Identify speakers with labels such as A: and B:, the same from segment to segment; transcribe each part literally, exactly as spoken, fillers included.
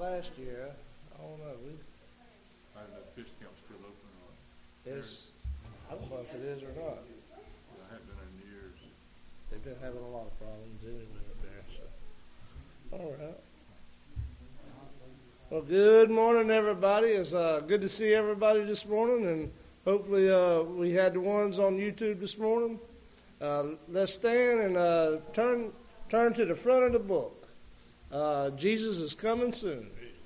A: last year. I don't know. We,
B: I don't know if fish camp's still open or not.
A: it's, I don't know if it is or not.
B: I haven't been there in years.
A: They've been having a lot of problems anyway up there. So, all right. Well, good morning, everybody. It's uh, good to see everybody this morning, and hopefully uh, we had the ones on YouTube this morning. Uh, let's stand and uh, turn turn to the front of the book. Uh, Jesus is coming soon.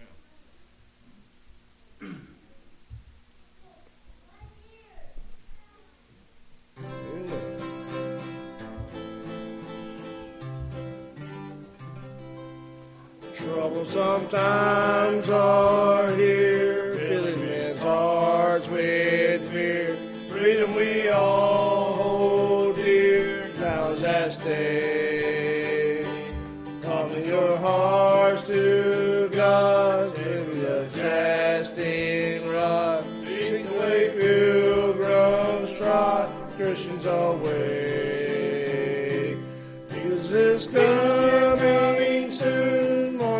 A: Trouble sometimes are here, filling men's hearts with fear. Freedom we all hold dear, now is at stake. Calm your hearts to God, with the chastening rod. Seek the way pilgrims trot, Christians awake. Jesus is coming soon.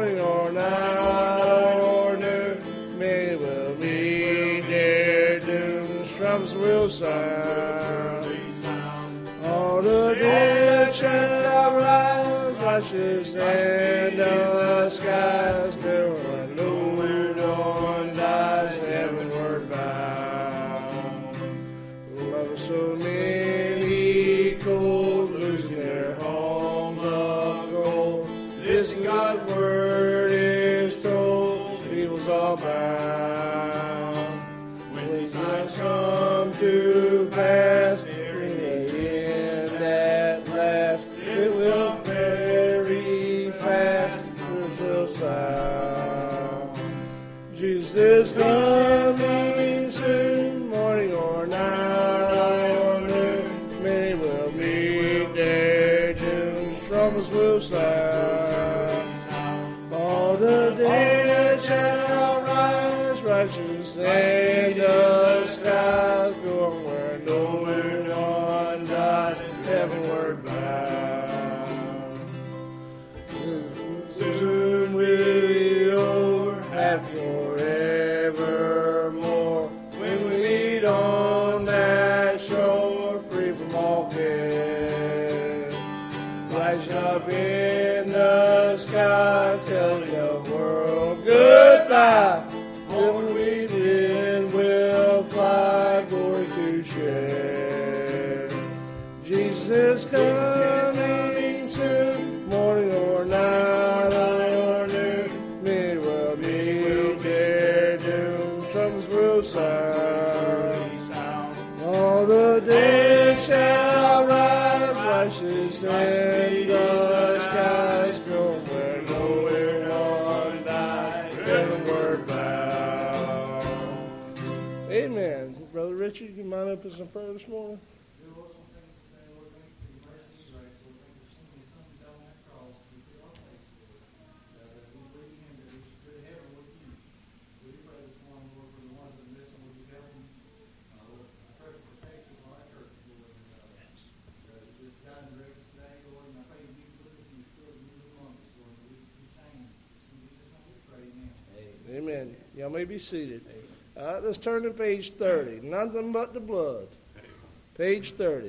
A: Will sound. All the dead shall rise, righteous and the skies. There when no dawn dies, heavenward bound. Love so many cold, losing their homes of gold. This God's word is told, evil's all bound. When these times come to pass, in the end at last, it will very fast, it will sound. Jesus is coming soon, morning or night or noon. Many will meet their doom, trumpets will sound. All the dead shall rise, righteous and the skies go on where no one dies, heavenward bound. Soon will be over, have forevermore. When we meet on that shore, free from all fear, rise up in the sky, telling the world goodbye. When we did, we'll fly, glory to share. Jesus is coming soon, morning or night or noon. Many will meet their doom, trumpets will sound. All the dead shall rise, righteous and the skies go where nowhere none dies, heavenward bound. Amen. Brother Richard, you mind opening some prayer this morning? Amen. Y'all may be seated. All right, let's turn to page thirty. Nothing but the blood. Page thirty.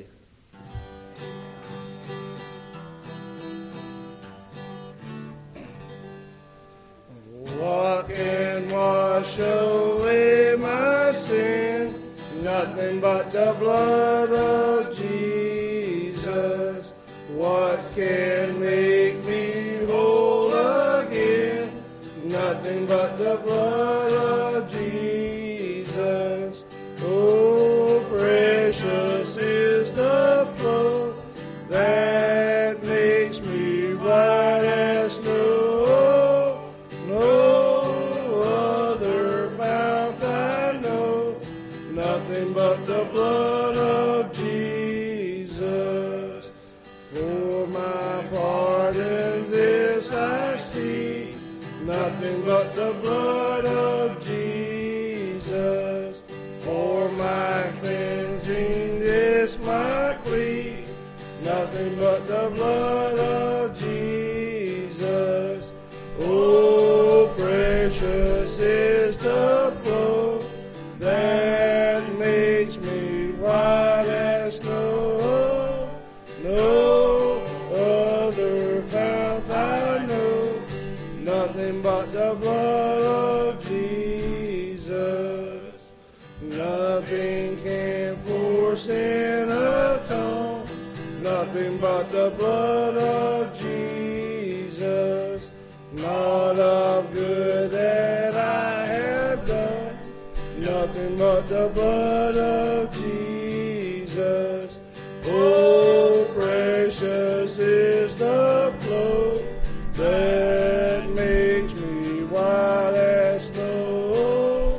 A: What can wash away my sin? Nothing but the blood of Jesus. What can make me whole again? Nothing but the blood of Jesus. Oh, precious is the flow that makes me white as snow. No other fount I know. Nothing but the blood of Jesus. For my pardon this I see. Nothing but the blood of Jesus. For my cleansing this my plea. Nothing but the blood of Jesus. Oh, pray. precious is the flow that makes me white as snow. No other fount I know, nothing but the blood of Jesus. Nothing can for sin atone, nothing but the blood of Jesus. Not of good that I have done, nothing but the blood of Jesus. Oh, precious is the flow that makes me white as snow.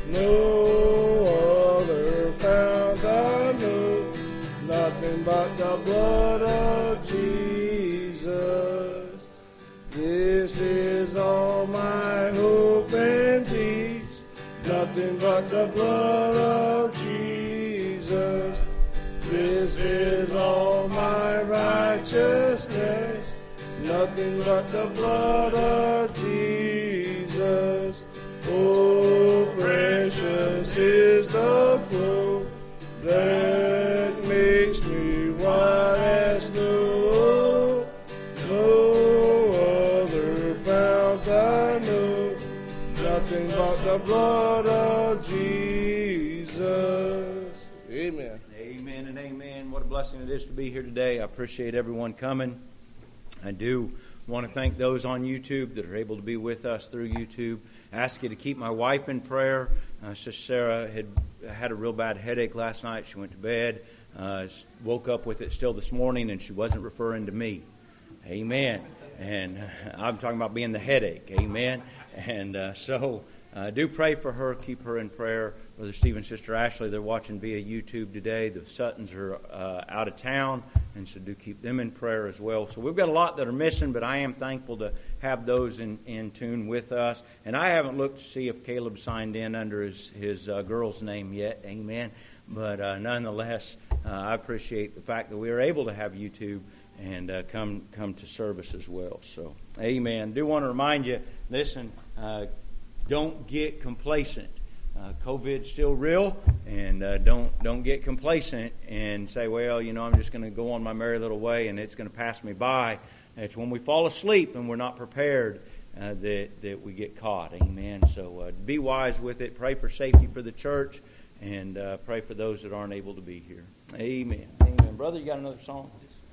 A: No other fount I know, nothing but the blood of Jesus. This is all my hope and peace, nothing but the blood of Jesus. This is all my righteousness, nothing but the blood of Jesus. Oh, precious is the flow that makes me white as snow. No other fount I know, nothing but the blood of Jesus. Amen.
C: Amen and amen. What a blessing it is to be here today. I appreciate everyone coming. I do want to thank those on YouTube that are able to be with us through YouTube. I ask you to keep my wife in prayer. Uh, Sister Sarah had had a real bad headache last night. She went to bed, uh, woke up with it still this morning, and she wasn't referring to me. Amen. And uh, I'm talking about being the headache. Amen. And uh, so uh, do pray for her. Keep her in prayer. Brother Steve and Sister Ashley, they're watching via YouTube today. The Suttons are uh, out of town, and so do keep them in prayer as well. So we've got a lot that are missing, but I am thankful to have those in, in tune with us. And I haven't looked to see if Caleb signed in under his, his uh, girl's name yet. Amen. But uh, nonetheless, uh, I appreciate the fact that we are able to have YouTube and uh, come come to service as well. So, amen. Do want to remind you, listen, uh, don't get complacent. Uh, COVID's still real, and uh, don't don't get complacent and say, well, you know, I'm just going to go on my merry little way and it's going to pass me by. It's when we fall asleep and we're not prepared uh, that, that we get caught. Amen. So uh, be wise with it. Pray for safety for the church, and uh, pray for those that aren't able to be here. Amen. Amen. Brother, you got another song?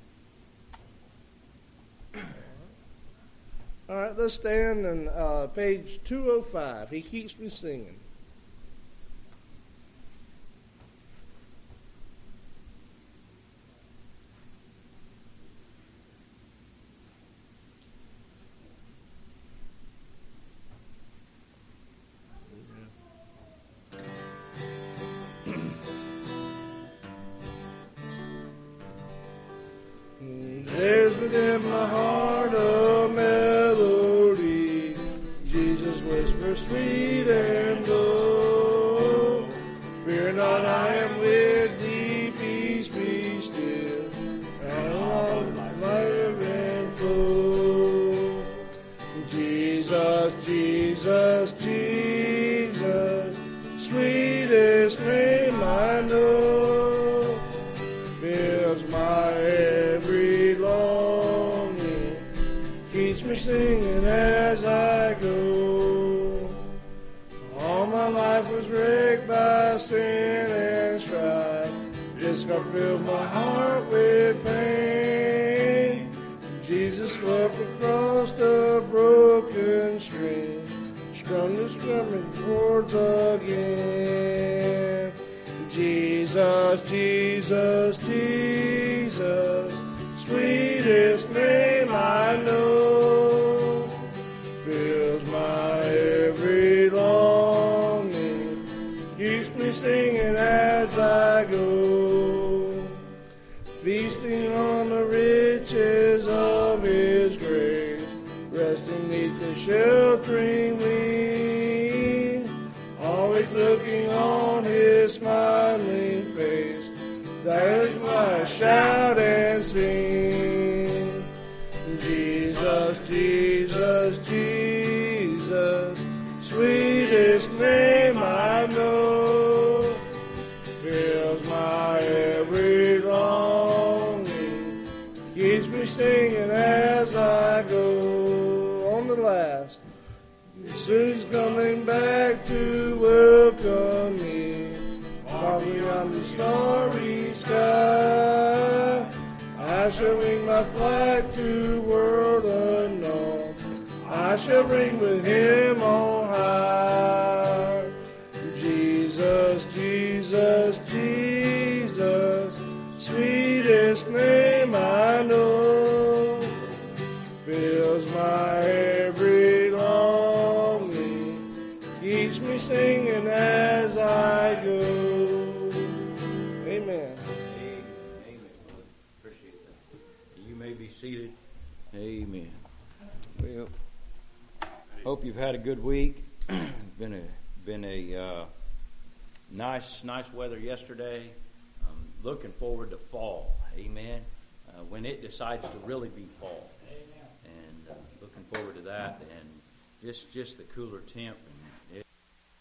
A: All right, let's stand on uh, page two oh five. He keeps me singing. There's within my heart a melody, Jesus whispers sweet and low. Fear not, I am with thee, peace be still, and all my life and flow. Jesus, Jesus, Jesus, sweetest name I know, fills my every longing, keeps me singing as I go. All my life was wrecked by sin and strife, this cup filled my heart with pain. Jesus swept across the broken stream, strummed the strumming chords again. Jesus, Jesus, Jesus, sweetest name I know, fills my every longing, keeps me singing as I go. Feasting on the riches of His grace, resting neath the sheltering wing, always looking on His smiling face. That is why I shout and sing. Jesus, Jesus, Jesus, keeps me singing as I go. On the last, soon's coming back to welcome me. Far beyond the starry sky, I shall wing my flag to world unknown. I shall ring with him on high. Jesus, Jesus, Jesus, sweetest name I know, fills my every longing, keeps me singing as I go. Amen.
C: Amen. Amen, brother. Appreciate that. You may be seated. Amen. Well, hope you've had a good week. been a been a uh, nice nice weather yesterday. Um, looking forward to fall. Amen. Uh, when it decides to really be fall. Amen. And uh, looking forward to that, and just just the cooler temp. And it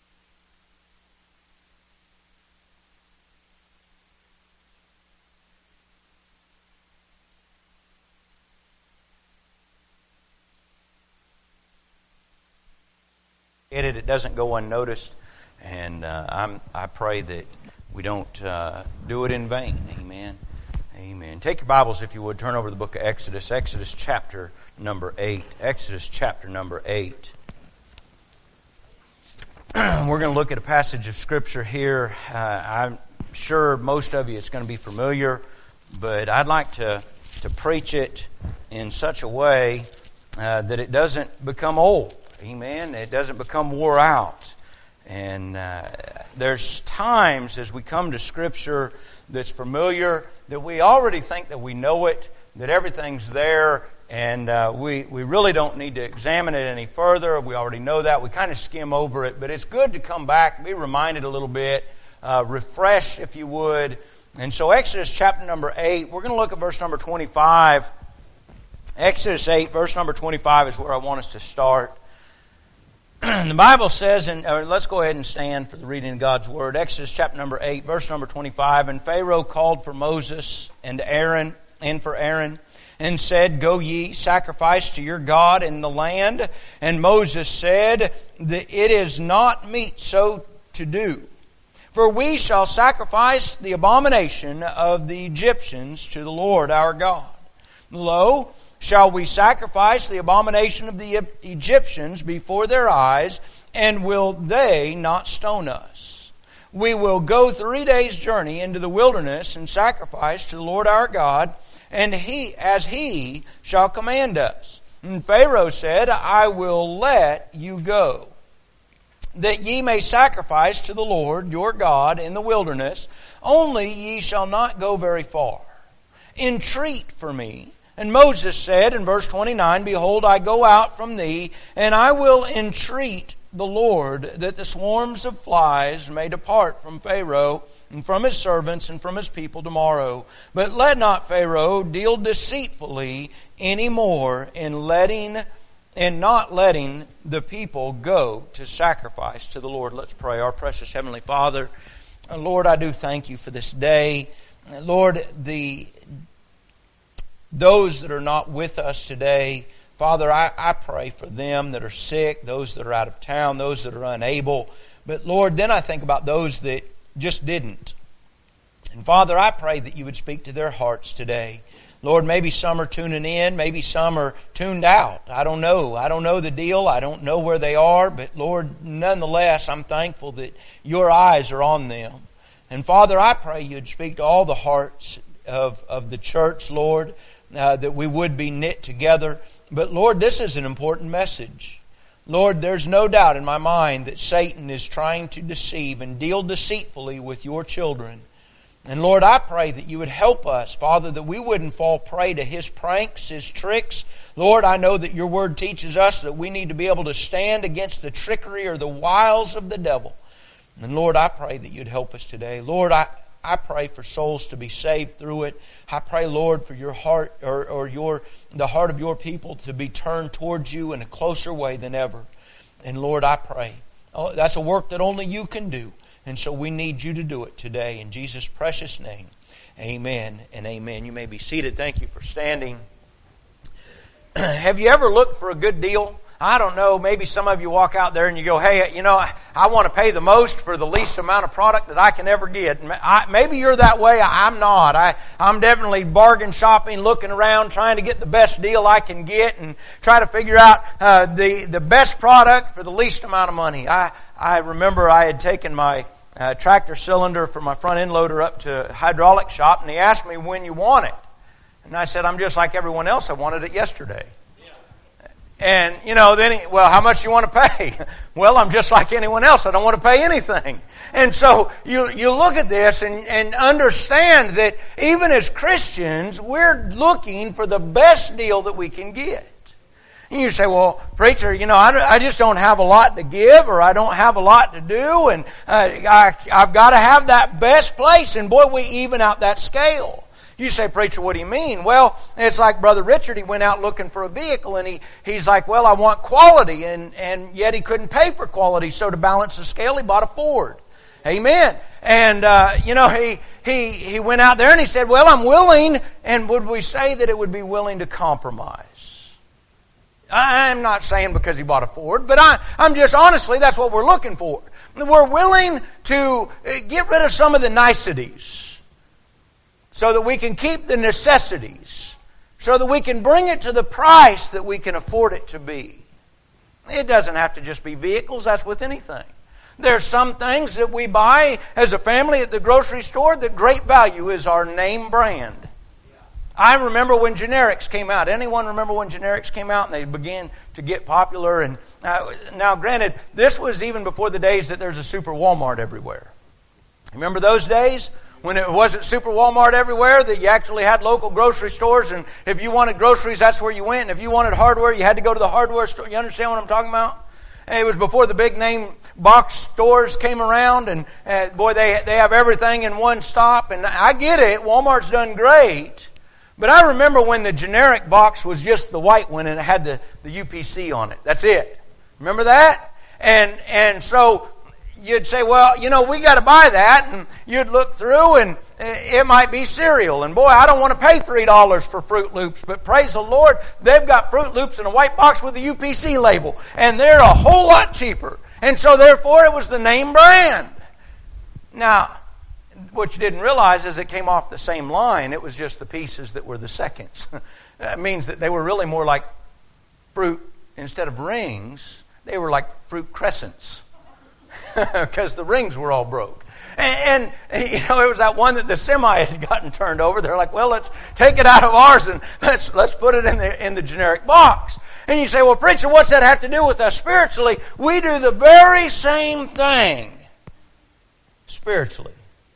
C: It, it doesn't go unnoticed, and uh, I'm, I pray that we don't uh, do it in vain. Amen. Amen. Take your Bibles, if you would, turn over to the book of Exodus. Exodus chapter number eight. Exodus chapter number eight. We're going to look at a passage of Scripture here. Uh, I'm sure most of you it's going to be familiar, but I'd like to, to preach it in such a way uh, that it doesn't become old. Amen. It doesn't become wore out. And uh, there's times as we come to Scripture that's familiar that we already think that we know it, that everything's there, and uh, we, we really don't need to examine it any further. We already know that. We kind of skim over it. But it's good to come back, be reminded a little bit, uh, refresh if you would. And so Exodus chapter number eight, we're going to look at verse number twenty-five. Exodus eight, verse number twenty-five is where I want us to start. The Bible says, and uh, let's go ahead and stand for the reading of God's Word. Exodus chapter number eight, verse number twenty-five. And Pharaoh called for Moses and Aaron, and for Aaron, and said, Go ye, sacrifice to your God in the land. And Moses said, It is not meet so to do. For we shall sacrifice the abomination of the Egyptians to the Lord our God. Lo, shall we sacrifice the abomination of the Egyptians before their eyes, and will they not stone us? We will go three days' journey into the wilderness and sacrifice to the Lord our God, and He, as He shall command us. And Pharaoh said, I will let you go, that ye may sacrifice to the Lord your God in the wilderness, only ye shall not go very far. Entreat for me. And Moses said in verse twenty-nine, Behold, I go out from thee, and I will entreat the Lord that the swarms of flies may depart from Pharaoh, and from his servants, and from his people tomorrow. But let not Pharaoh deal deceitfully any more in letting and not letting the people go to sacrifice to the Lord. Let's pray. Our precious Heavenly Father, Lord, I do thank you for this day. Lord, the those that are not with us today, Father, I, I pray for them that are sick, those that are out of town, those that are unable. But Lord, then I think about those that just didn't. And Father, I pray that you would speak to their hearts today. Lord, maybe some are tuning in, maybe some are tuned out. I don't know. I don't know the deal. I don't know where they are. But Lord, nonetheless, I'm thankful that your eyes are on them. And Father, I pray you'd speak to all the hearts of, of the church, Lord, uh, that we would be knit together. But Lord, this is an important message. Lord, there's no doubt in my mind that Satan is trying to deceive and deal deceitfully with your children. And Lord, I pray that you would help us, Father, that we wouldn't fall prey to his pranks, his tricks. Lord, I know that your word teaches us that we need to be able to stand against the trickery or the wiles of the devil. And Lord, I pray that you'd help us today. Lord, I, I pray for souls to be saved through it. I pray, Lord, for your heart or, or your the heart of your people to be turned towards you in a closer way than ever. And Lord, I pray. Oh, that's a work that only you can do. And so we need you to do it today in Jesus' precious name. Amen and amen. You may be seated. Thank you for standing. Have you ever looked for a good deal? I don't know, maybe some of you walk out there and you go, hey, you know, I, I want to pay the most for the least amount of product that I can ever get. I, maybe you're that way. I'm not. I, I'm definitely bargain shopping, looking around, trying to get the best deal I can get and try to figure out uh, the, the best product for the least amount of money. I, I remember I had taken my uh, tractor cylinder for my front end loader up to a hydraulic shop, and he asked me when you want it. And I said, I'm just like everyone else. I wanted it yesterday. And, you know, then, he, well, how much do you want to pay? Well, I'm just like anyone else. I don't want to pay anything. And so you you look at this and, and understand that even as Christians, we're looking for the best deal that we can get. And you say, well, preacher, you know, I, I just don't have a lot to give, or I don't have a lot to do, and uh, I, I've got to have that best place. And boy, we even out that scale. You say, preacher, what do you mean? Well, it's like Brother Richard. He went out looking for a vehicle, and he, he's like, well, I want quality, and, and yet he couldn't pay for quality. So to balance the scale, he bought a Ford. Amen. And, uh, you know, he, he, he went out there and he said, well, I'm willing, and would we say that it would be willing to compromise? I'm not saying because he bought a Ford, but I, I'm just honestly, that's what we're looking for. We're willing to get rid of some of the niceties, so that we can keep the necessities, so that we can bring it to the price that we can afford it to be. It doesn't have to just be vehicles, that's with anything. There's some things that we buy as a family at the grocery store that great value is our name brand. I remember when generics came out. Anyone remember when generics came out and they began to get popular? And uh, now, granted, this was even before the days that there's a super Walmart everywhere. Remember those days? When it wasn't Super Walmart everywhere, that you actually had local grocery stores, and if you wanted groceries, that's where you went, and if you wanted hardware, you had to go to the hardware store. You understand what I'm talking about? And it was before the big name box stores came around, and uh, boy, they they have everything in one stop, and I get it, Walmart's done great, but I remember when the generic box was just the white one, and it had the, the U P C on it. That's it. Remember that? And and so you'd say, well, you know, we got to buy that, and you'd look through, and it might be cereal. And boy, I don't want to pay three dollars for Fruit Loops, but praise the Lord, they've got Fruit Loops in a white box with a U P C label, and they're a whole lot cheaper. And so therefore, it was the name brand. Now, what you didn't realize is it came off the same line. It was just the pieces that were the seconds. That means that they were really more like fruit, instead of rings, they were like fruit crescents. Because the rings were all broke. And, and, you know, it was that one that the semi had gotten turned over. They're like, well, let's take it out of ours and let's let's put it in the in the generic box. And you say, well, preacher, what's that have to do with us spiritually? We do the very same thing spiritually.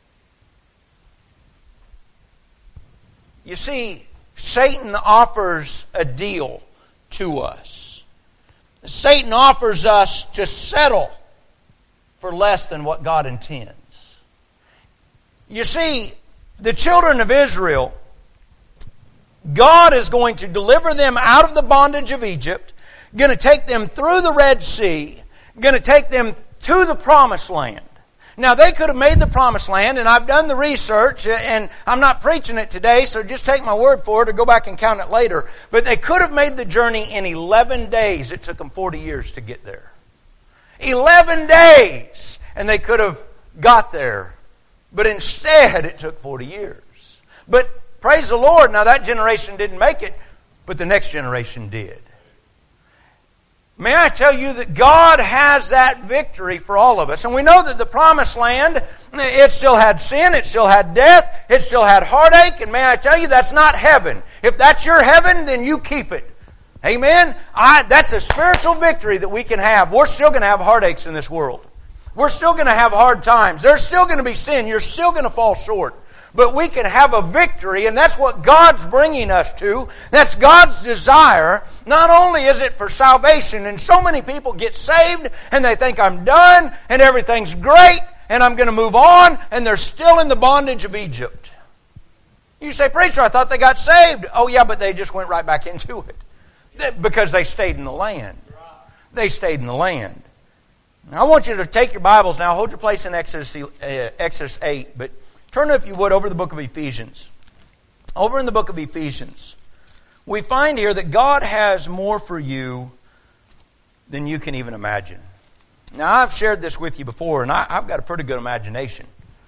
C: You see, Satan offers a deal to us. Satan offers us to settle for less than what God intends. You see, the children of Israel, God is going to deliver them out of the bondage of Egypt, going to take them through the Red Sea, going to take them to the Promised Land. Now, they could have made the Promised Land, and I've done the research, and I'm not preaching it today, so just take my word for it or go back and count it later. But they could have made the journey in eleven days. It took them forty years to get there. Eleven days, and they could have got there. But instead, it took forty years. But praise the Lord, now that generation didn't make it, but the next generation did. May I tell you that God has that victory for all of us. And we know that the Promised Land, it still had sin, it still had death, it still had heartache, and may I tell you, that's not heaven. If that's your heaven, then you keep it. Amen? I, that's a spiritual victory that we can have. We're still going to have heartaches in this world. We're still going to have hard times. There's still going to be sin. You're still going to fall short. But we can have a victory, and that's what God's bringing us to. That's God's desire. Not only is it for salvation, and so many people get saved, and they think, I'm done, and everything's great, and I'm going to move on, and they're still in the bondage of Egypt. You say, preacher, I thought they got saved. Oh yeah, but they just went right back into it. Because they stayed in the land. They stayed in the land. Now, I want you to take your Bibles now. Hold your place in Exodus, uh, Exodus eight. But Turn, if you would, over the book of Ephesians. Over in the book of Ephesians, we find here that God has more for you than you can even imagine. Now, I've shared this with you before, and I, I've got a pretty good imagination.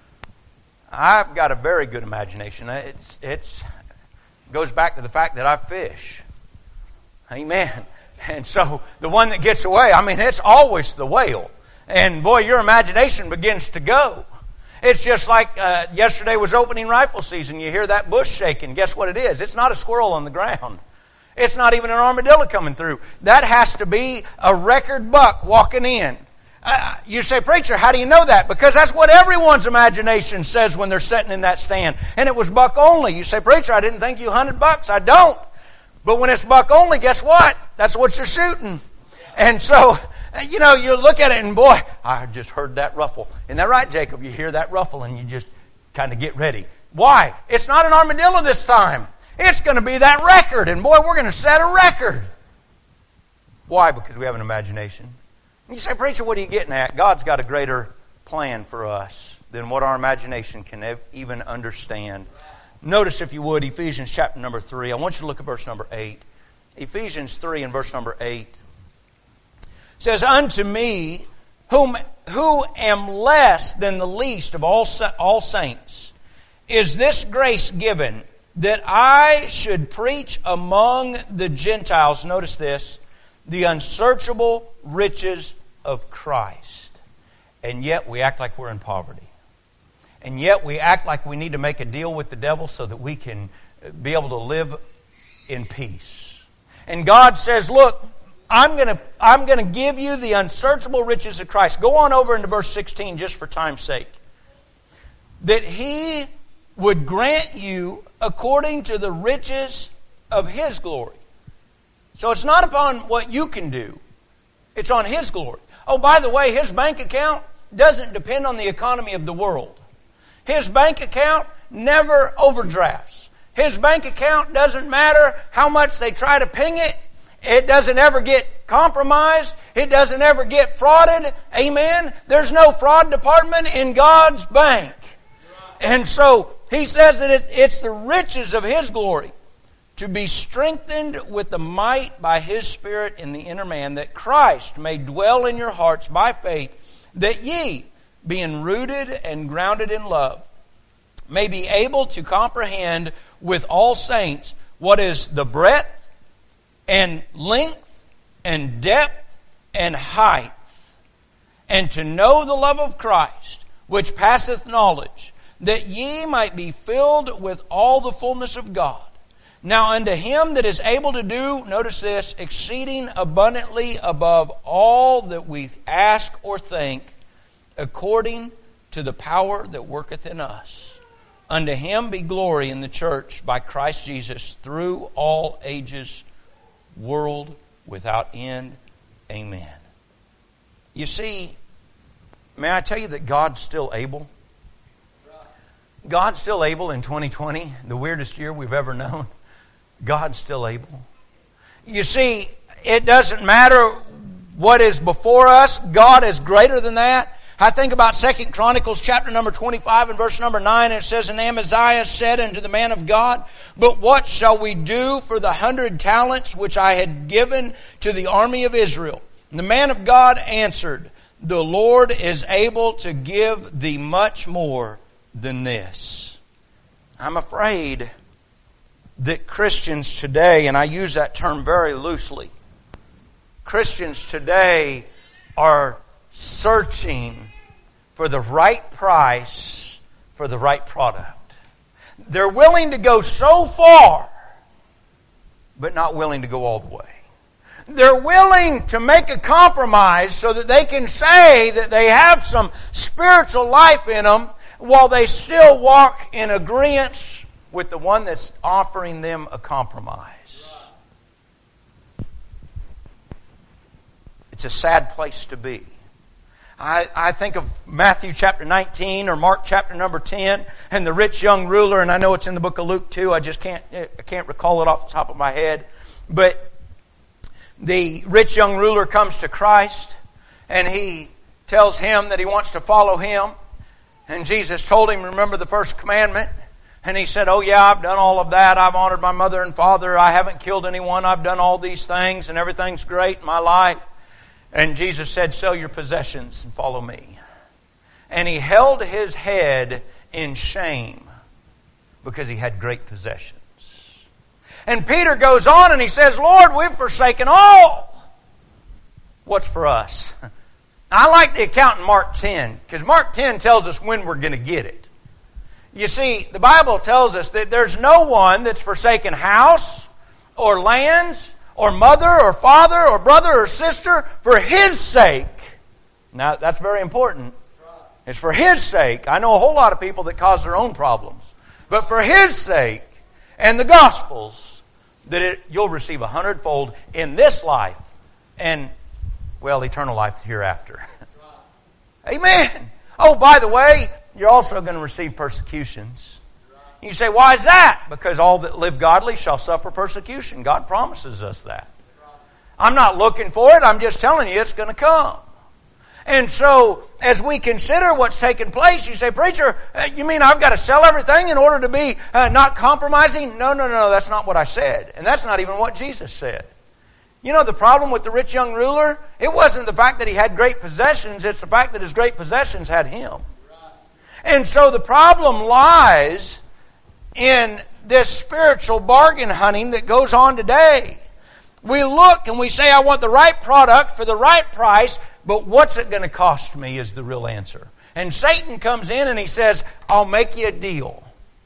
C: I've got a very good imagination. It's it's it goes back to the fact that I fish. Amen. And so the one that gets away, I mean, it's always the whale. And boy, your imagination begins to go. It's just like uh, yesterday was opening rifle season. You hear that bush shaking. Guess what it is? It's not a squirrel on the ground. It's not even an armadillo coming through. That has to be a record buck walking in. Uh, you say, preacher, how do you know that? Because that's what everyone's imagination says when they're sitting in that stand. And it was buck only. You say, preacher, I didn't think you hunted bucks. I don't. But when it's buck only, guess what? That's what you're shooting. And so, you know, you look at it and boy, I just heard that ruffle. Isn't that right, Jacob? You hear that ruffle and you just kind of get ready. Why? It's not an armadillo this time. It's going to be that record. And boy, we're going to set a record. Why? Because we have an imagination. And you say, preacher, what are you getting at? God's got a greater plan for us than what our imagination can even understand. Notice, if you would, Ephesians chapter number three. I want you to look at verse number eight. Ephesians three and verse number eight. It says, unto me, whom, who am less than the least of all, all saints, is this grace given, that I should preach among the Gentiles, notice this, the unsearchable riches of Christ. And yet we act like we're in poverty. And yet we act like we need to make a deal with the devil so that we can be able to live in peace. And God says, look, I'm going to I'm going to give you the unsearchable riches of Christ. Go on over into verse sixteen just for time's sake. That He would grant you according to the riches of His glory. So it's not upon what you can do. It's on His glory. Oh, by the way, His bank account doesn't depend on the economy of the world. His bank account never overdrafts. His bank account doesn't matter how much they try to ping it. It doesn't ever get compromised. It doesn't ever get frauded. Amen? There's no fraud department in God's bank. And so He says that it, it's the riches of His glory to be strengthened with the might by His Spirit in the inner man, that Christ may dwell in your hearts by faith, that ye, being rooted and grounded in love, may be able to comprehend with all saints what is the breadth and length and depth and height, and to know the love of Christ, which passeth knowledge, that ye might be filled with all the fullness of God. Now unto Him that is able to do, notice this, exceeding abundantly above all that we ask or think, according to the power that worketh in us. Unto Him be glory in the church by Christ Jesus through all ages, world without end. Amen. You see, may I tell you that God's still able? God's still able in twenty twenty, the weirdest year we've ever known. God's still able. You see, it doesn't matter what is before us. God is greater than that. I think about Second Chronicles chapter number twenty-five and verse number nine. And it says, and Amaziah said unto the man of God, but what shall we do for the hundred talents which I had given to the army of Israel? And the man of God answered, the Lord is able to give thee much more than this. I'm afraid that Christians today, and I use that term very loosely, Christians today are searching for the right price for the right product. They're willing to go so far, but not willing to go all the way. They're willing to make a compromise so that they can say that they have some spiritual life in them while they still walk in agreement with the one that's offering them a compromise. It's a sad place to be. I, I think of Matthew chapter nineteen or Mark chapter number ten and the rich young ruler, and I know it's in the book of Luke too. I just can't I can't recall it off the top of my head. But the rich young ruler comes to Christ and he tells him that he wants to follow him. And Jesus told him, remember the first commandment? And he said, oh yeah, I've done all of that. I've honored my mother and father. I haven't killed anyone. I've done all these things and everything's great in my life. And Jesus said, sell your possessions and follow me. And he held his head in shame because he had great possessions. And Peter goes on and he says, Lord, we've forsaken all. What's for us? I like the account in Mark ten, because Mark ten tells us when we're going to get it. You see, the Bible tells us that there's no one that's forsaken house or lands or mother or father or brother or sister for His sake. Now, that's very important. It's for His sake. I know a whole lot of people that cause their own problems. But for His sake and the gospel's, that it, you'll receive a hundredfold in this life and, well, eternal life hereafter. Amen. Oh, by the way, you're also going to receive persecutions. You say, why is that? Because all that live godly shall suffer persecution. God promises us that. I'm not looking for it. I'm just telling you it's going to come. And so, as we consider what's taking place, you say, preacher, you mean I've got to sell everything in order to be uh, not compromising? No, no, no, that's not what I said. And that's not even what Jesus said. You know the problem with the rich young ruler? It wasn't the fact that he had great possessions, it's the fact that his great possessions had him. And so the problem lies in this spiritual bargain hunting that goes on today. We look and we say, I want the right product for the right price, but what's it going to cost me is the real answer. And Satan comes in and he says, I'll make you a deal.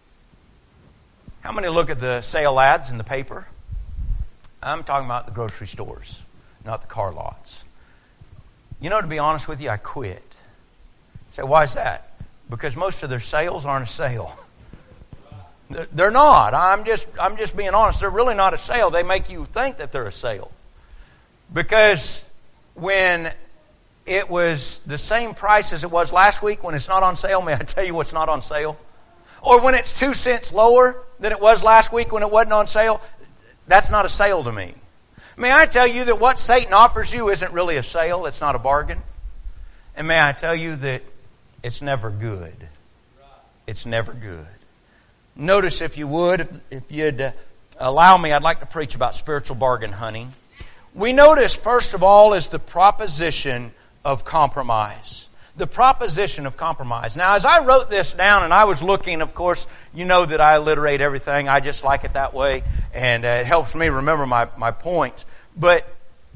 C: How many look at the sale ads in the paper? I'm talking about the grocery stores, not the car lots. You know, to be honest with you, I quit. You say, why is that? Because most of their sales aren't a sale. They're not. I'm just I'm just being honest. They're really not a sale. They make you think that they're a sale. Because when it was the same price as it was last week when it's not on sale, may I tell you what's not on sale? Or when it's two cents lower than it was last week when it wasn't on sale, that's not a sale to me. May I tell you that what Satan offers you isn't really a sale, it's not a bargain. And may I tell you that it's never good. It's never good. Notice, if you would, if, if you'd uh, allow me, I'd like to preach about spiritual bargain hunting. We notice, first of all, is the proposition of compromise. The proposition of compromise. Now, as I wrote this down and I was looking, of course, you know that I alliterate everything. I just like it that way, and uh, it helps me remember my, my points. But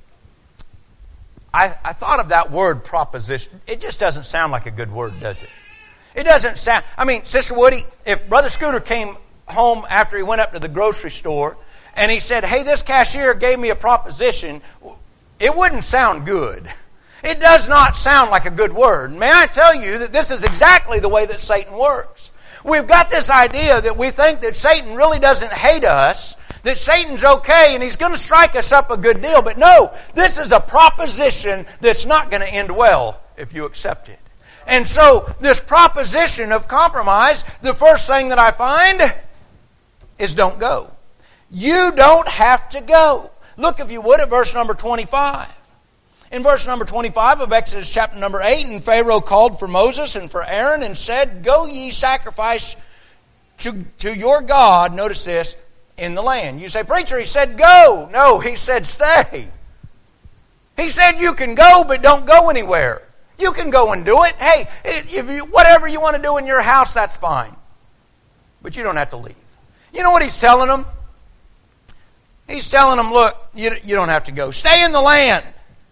C: I, I thought of that word proposition. It just doesn't sound like a good word, does it? It doesn't sound... I mean, Sister Woody, if Brother Scooter came home after he went up to the grocery store and he said, hey, this cashier gave me a proposition, it wouldn't sound good. It does not sound like a good word. May I tell you that this is exactly the way that Satan works. We've got this idea that we think that Satan really doesn't hate us, that Satan's okay and he's going to strike us up a good deal. But no, this is a proposition that's not going to end well if you accept it. And so, this proposition of compromise, the first thing that I find is don't go. You don't have to go. Look, if you would, at verse number twenty-five. In verse number twenty-five of Exodus chapter number eight, and Pharaoh called for Moses and for Aaron and said, go ye sacrifice to, to your God, notice this, in the land. You say, preacher, he said go. No, he said stay. He said you can go, but don't go anywhere. You can go and do it. Hey, if you, whatever you want to do in your house, that's fine. But you don't have to leave. You know what he's telling them? He's telling them, look, you, you don't have to go. Stay in the land.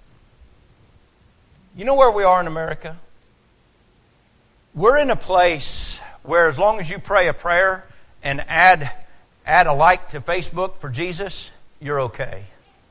C: You know where we are in America? We're in a place where as long as you pray a prayer and add, add a like to Facebook for Jesus, you're okay.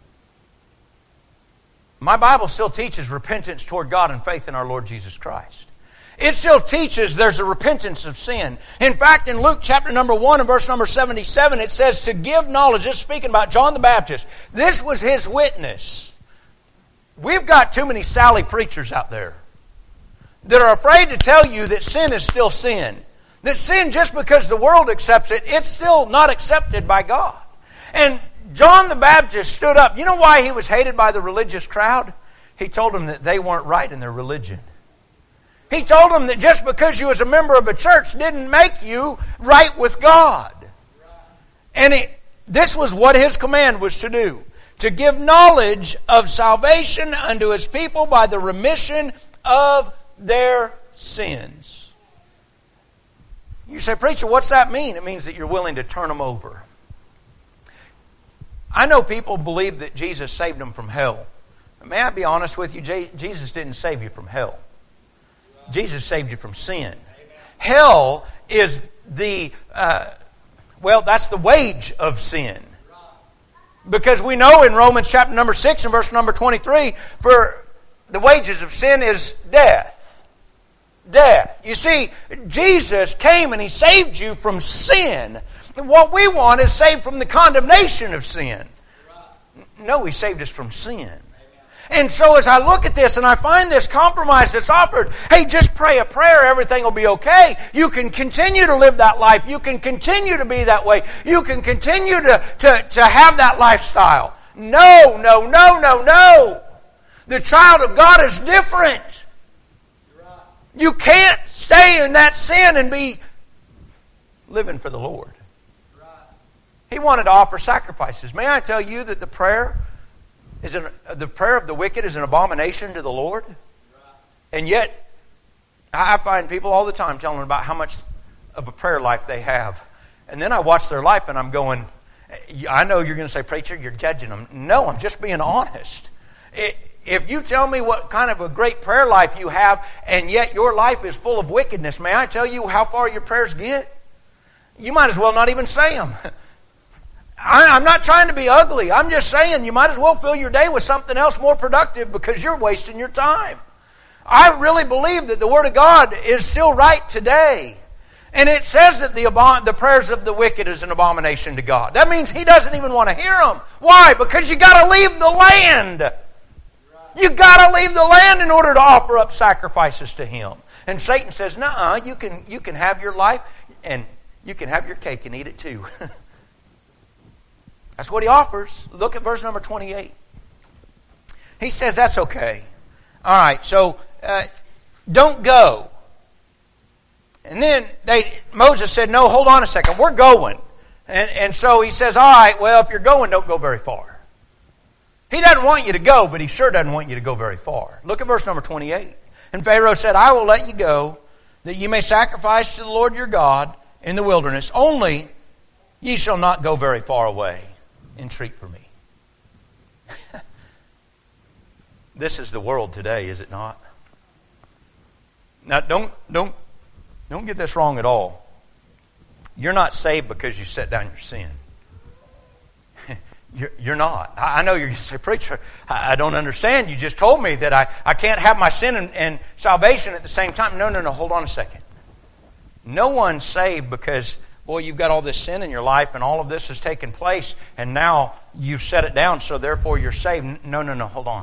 C: My Bible still teaches repentance toward God and faith in our Lord Jesus Christ. It still teaches there's a repentance of sin. In fact, in Luke chapter number one and verse number seventy-seven, it says to give knowledge. This is speaking about John the Baptist. This was his witness. We've got too many Sally preachers out there that are afraid to tell you that sin is still sin. That sin, just because the world accepts it, it's still not accepted by God. And John the Baptist stood up. You know why he was hated by the religious crowd? He told them that they weren't right in their religion. He told them that just because you was a member of a church didn't make you right with God. And it, this was what His command was to do. To give knowledge of salvation unto His people by the remission of their sins. You say, preacher, what's that mean? It means that you're willing to turn them over. I know people believe that Jesus saved them from hell. May I be honest with you? Jesus didn't save you from hell. Jesus saved you from sin. Hell is the, uh, well, that's the wage of sin. Because we know in Romans chapter number six and verse number twenty-three, for the wages of sin is death. Death. You see, Jesus came and He saved you from sin. What we want is saved from the condemnation of sin. No, He saved us from sin. And so as I look at this and I find this compromise that's offered, hey, just pray a prayer, everything will be okay. You can continue to live that life. You can continue to be that way. You can continue to, to, to have that lifestyle. No, no, no, no, no. The child of God is different. You can't stay in that sin and be living for the Lord. He wanted to offer sacrifices. May I tell you that the prayer is an, the prayer of the wicked is an abomination to the Lord? And yet, I find people all the time telling about how much of a prayer life they have. And then I watch their life and I'm going, I know you're going to say, preacher, you're judging them. No, I'm just being honest. If you tell me what kind of a great prayer life you have, and yet your life is full of wickedness, may I tell you how far your prayers get? You might as well not even say them. I'm not trying to be ugly. I'm just saying you might as well fill your day with something else more productive because you're wasting your time. I really believe that the Word of God is still right today. And it says that the, abom- the prayers of the wicked is an abomination to God. That means He doesn't even want to hear them. Why? Because you got to leave the land. You got to leave the land in order to offer up sacrifices to Him. And Satan says, "Nuh-uh, you can you can have your life and you can have your cake and eat it too." That's what he offers. Look at verse number twenty-eight. He says, that's okay. All right, so uh, don't go. And then they Moses said, no, hold on a second. We're going. And, and so he says, all right, well, if you're going, don't go very far. He doesn't want you to go, but he sure doesn't want you to go very far. Look at verse number twenty-eight. And Pharaoh said, I will let you go, that you may sacrifice to the Lord your God in the wilderness. Only ye shall not go very far away. Entreat for me. This is the world today, is it not? Now, don't don't don't get this wrong at all. You're not saved because you set down your sin. You're, you're not. I know you're going to say, preacher, I, I don't understand. You just told me that I, I can't have my sin and, and salvation at the same time. No, no, no. Hold on a second. No one's saved because, boy, you've got all this sin in your life and all of this has taken place and now you've set it down, so therefore you're saved. No, no, no. Hold on.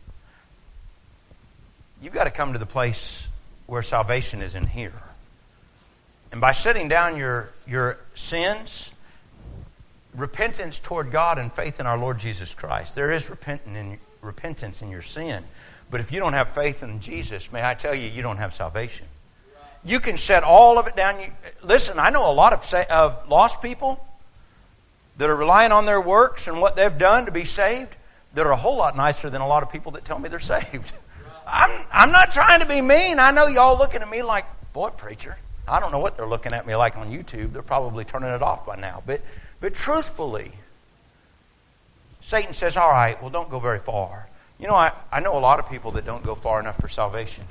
C: You've got to come to the place where salvation is in here. And by setting down your, your sins, repentance toward God and faith in our Lord Jesus Christ. There is repentance in, repentance in your sin. But if you don't have faith in Jesus, may I tell you, you don't have salvation. You can set all of it down. You, listen, I know a lot of uh, lost people that are relying on their works and what they've done to be saved that are a whole lot nicer than a lot of people that tell me they're saved. I'm, I'm not trying to be mean. I know y'all looking at me like, boy, preacher. I don't know what they're looking at me like on YouTube. They're probably turning it off by now. But But truthfully, Satan says, all right, well, don't go very far. You know, I, I know a lot of people that don't go far enough for salvation.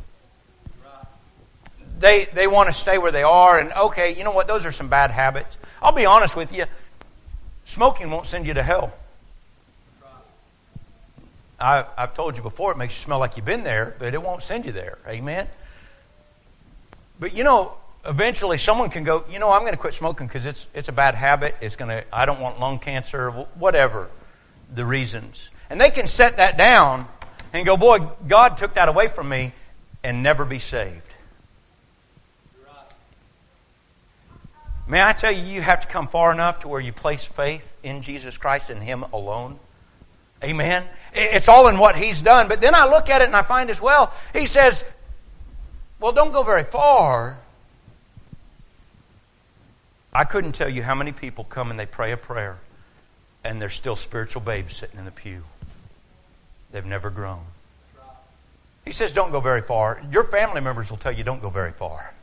C: They they want to stay where they are, and okay, you know what, those are some bad habits. I'll be honest with you, smoking won't send you to hell. I, I've told you before, it makes you smell like you've been there, but it won't send you there. Amen? But you know, eventually someone can go, you know, I'm going to quit smoking because it's it's a bad habit. It's going to, I don't want lung cancer, whatever the reasons. And they can set that down and go, boy, God took that away from me, and never be saved. May I tell you, you have to come far enough to where you place faith in Jesus Christ and Him alone. Amen? It's all in what He's done. But then I look at it and I find as well, He says, well, don't go very far. I couldn't tell you how many people come and they pray a prayer and they're still spiritual babes sitting in the pew. They've never grown. He says don't go very far. Your family members will tell you don't go very far.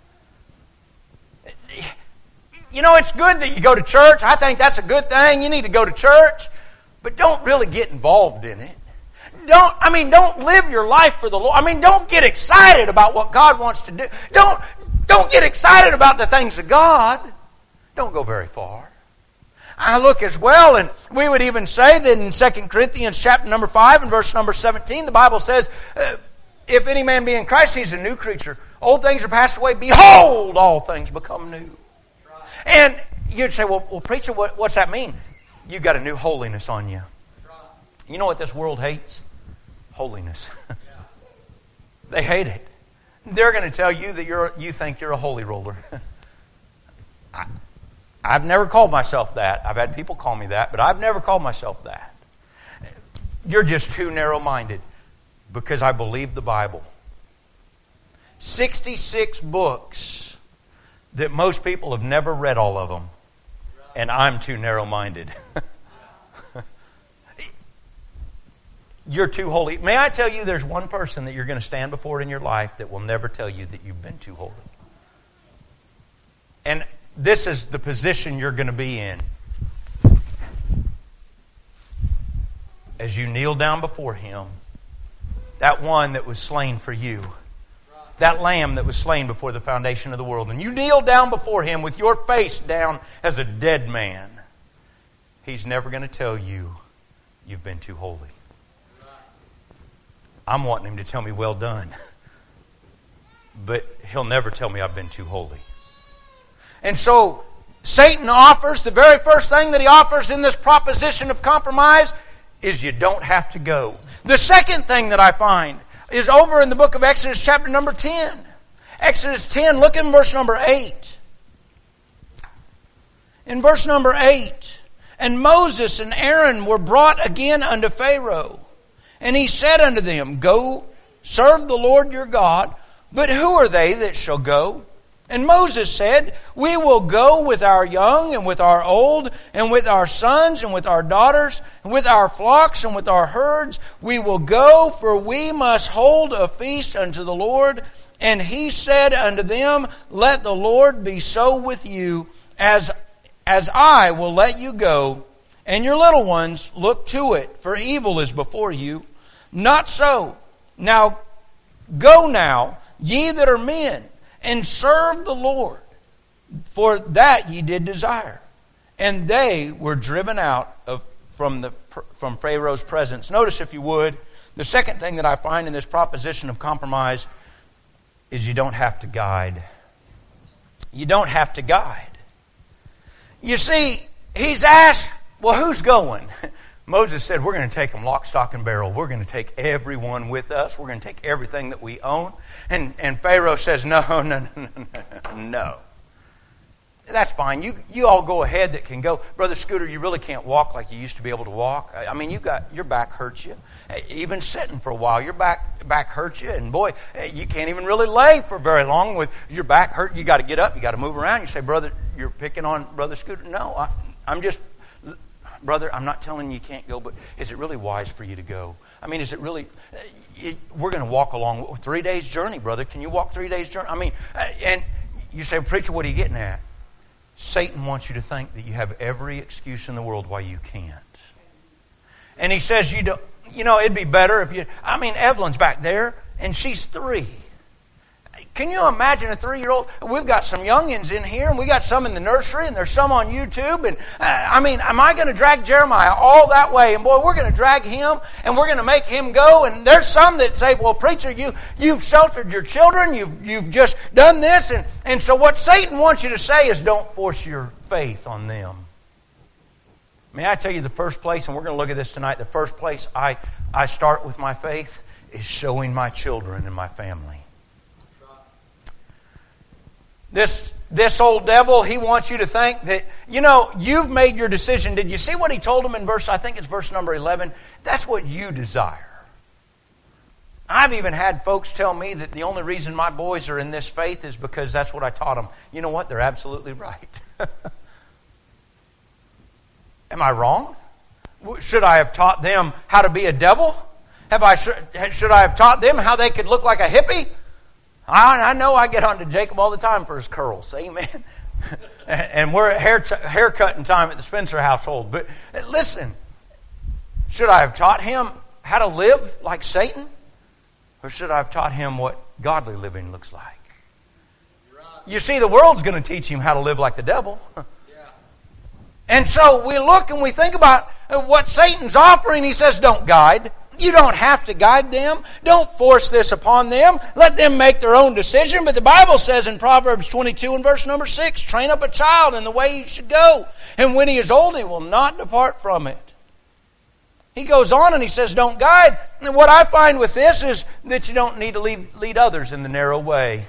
C: You know, it's good that you go to church. I think that's a good thing. You need to go to church. But don't really get involved in it. Don't, I mean, don't live your life for the Lord. I mean, don't get excited about what God wants to do. Don't, don't get excited about the things of God. Don't go very far. I look as well, and we would even say that in Second Corinthians chapter number five and verse number seventeen, the Bible says, uh, if any man be in Christ, he's a new creature. Old things are passed away. Behold, all things become new. And you'd say, well, well preacher, what, what's that mean? You've got a new holiness on you. You know what this world hates? Holiness. They hate it. They're going to tell you that you're you think you're a holy roller. I, I've never called myself that. I've had people call me that, but I've never called myself that. You're just too narrow-minded because I believe the Bible. sixty-six books that most people have never read all of them, and I'm too narrow-minded. You're too holy. May I tell you there's one person that you're going to stand before in your life that will never tell you that you've been too holy. And this is the position you're going to be in. As you kneel down before Him, that one that was slain for you, that lamb that was slain before the foundation of the world, and you kneel down before Him with your face down as a dead man, He's never going to tell you you've been too holy. I'm wanting Him to tell me, well done. But He'll never tell me I've been too holy. And so, Satan offers, the very first thing that he offers in this proposition of compromise is you don't have to go. The second thing that I find is over in the book of Exodus chapter number ten. Exodus ten, look in verse number eight. In verse number eight, and Moses and Aaron were brought again unto Pharaoh. And he said unto them, go, serve the Lord your God, but who are they that shall go? And Moses said, we will go with our young and with our old and with our sons and with our daughters and with our flocks and with our herds. We will go, for we must hold a feast unto the Lord. And he said unto them, let the Lord be so with you as, as I will let you go. And your little ones, look to it, for evil is before you. Not so. Now, go now, ye that are men, and serve the Lord, for that ye did desire. And they were driven out of from the from Pharaoh's presence. Notice, if you would, the second thing that I find in this proposition of compromise is you don't have to guide. You don't have to guide. You see, he's asked, well, who's going? Moses said, we're going to take them lock, stock, and barrel. We're going to take everyone with us. We're going to take everything that we own. And, and Pharaoh says, no, no, no, no, no, no. That's fine. You you all go ahead that can go. Brother Scooter, you really can't walk like you used to be able to walk. I, I mean, you got your back hurts you. Even sitting for a while, your back back hurts you. And boy, you can't even really lay for very long with your back hurt. You got to get up. You got to move around. You say, brother, you're picking on Brother Scooter. No, I, I'm just... Brother, I'm not telling you you can't go, but is it really wise for you to go? I mean, is it really... It, we're going to walk along three days journey, brother. Can you walk three days journey? I mean, and you say, preacher, what are you getting at? Satan wants you to think that you have every excuse in the world why you can't. And he says, you don't, you know, it'd be better if you... I mean, Evelyn's back there, and she's three. Can you imagine a three-year-old? We've got some youngins in here, and we got some in the nursery, and there's some on YouTube. And uh, I mean, am I going to drag Jeremiah all that way? And boy, we're going to drag him, and we're going to make him go. And there's some that say, well, preacher, you, you've sheltered your children. You've, you've just done this. And, and so what Satan wants you to say is don't force your faith on them. May I tell you the first place, and we're going to look at this tonight, the first place I, I start with my faith is showing my children and my family. This this old devil, he wants you to think that, you know, you've made your decision. Did you see what he told him in verse, I think it's verse number eleven? That's what you desire. I've even had folks tell me that the only reason my boys are in this faith is because that's what I taught them. You know what? They're absolutely right. Am I wrong? Should I have taught them how to be a devil? Have I should I have taught them how they could look like a hippie? I, I know I get on to Jacob all the time for his curls. Amen. And we're at hair haircutting time at the Spencer household. But listen, should I have taught him how to live like Satan? Or should I have taught him what godly living looks like? You see, the world's going to teach him how to live like the devil. And so we look and we think about what Satan's offering. He says, don't guide. You don't have to guide them. Don't force this upon them. Let them make their own decision. But the Bible says in Proverbs twenty-two and verse number six, train up a child in the way he should go. And when he is old, he will not depart from it. He goes on and he says, don't guide. And what I find with this is that you don't need to lead, lead others in the narrow way.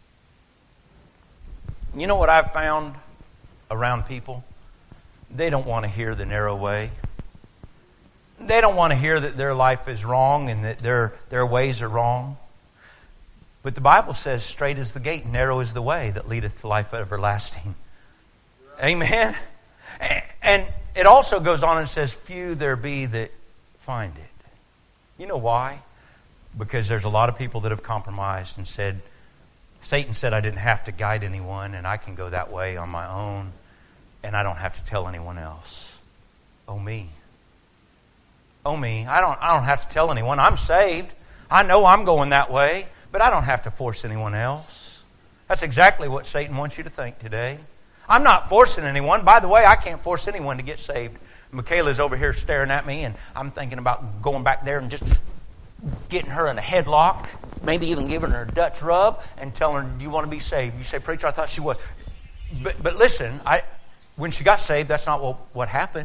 C: You know what I've found around people? They don't want to hear the narrow way. They don't want to hear that their life is wrong and that their, their ways are wrong. But the Bible says, straight is the gate, narrow is the way that leadeth to life everlasting. Amen? And it also goes on and says, few there be that find it. You know why? Because there's a lot of people that have compromised and said, Satan said I didn't have to guide anyone and I can go that way on my own and I don't have to tell anyone else. Oh me. Oh me. I don't, I don't have to tell anyone. I'm saved. I know I'm going that way, but I don't have to force anyone else. That's exactly what Satan wants you to think today. I'm not forcing anyone. By the way, I can't force anyone to get saved. Michaela's over here staring at me, and I'm thinking about going back there and just getting her in a headlock, maybe even giving her a Dutch rub and telling her, do you want to be saved? You say, preacher, I thought she was. But but listen, I when she got saved, that's not what, what happened.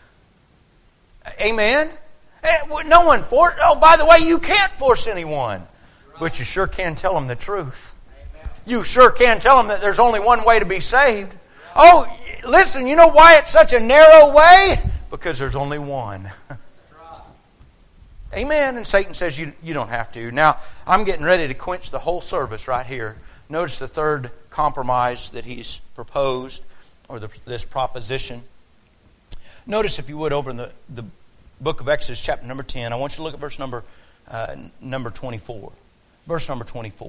C: Amen? No one forced. Oh, by the way, you can't force anyone. But you sure can tell them the truth. You sure can tell them that there's only one way to be saved. Oh, listen, you know why it's such a narrow way? Because there's only one. Amen. And Satan says you, you don't have to. Now, I'm getting ready to quench the whole service right here. Notice the third compromise that he's proposed, or the, this proposition. Notice, if you would, over in the, the book of Exodus, chapter number ten. I want you to look at verse number, uh, number twenty-four. Verse number twenty-four.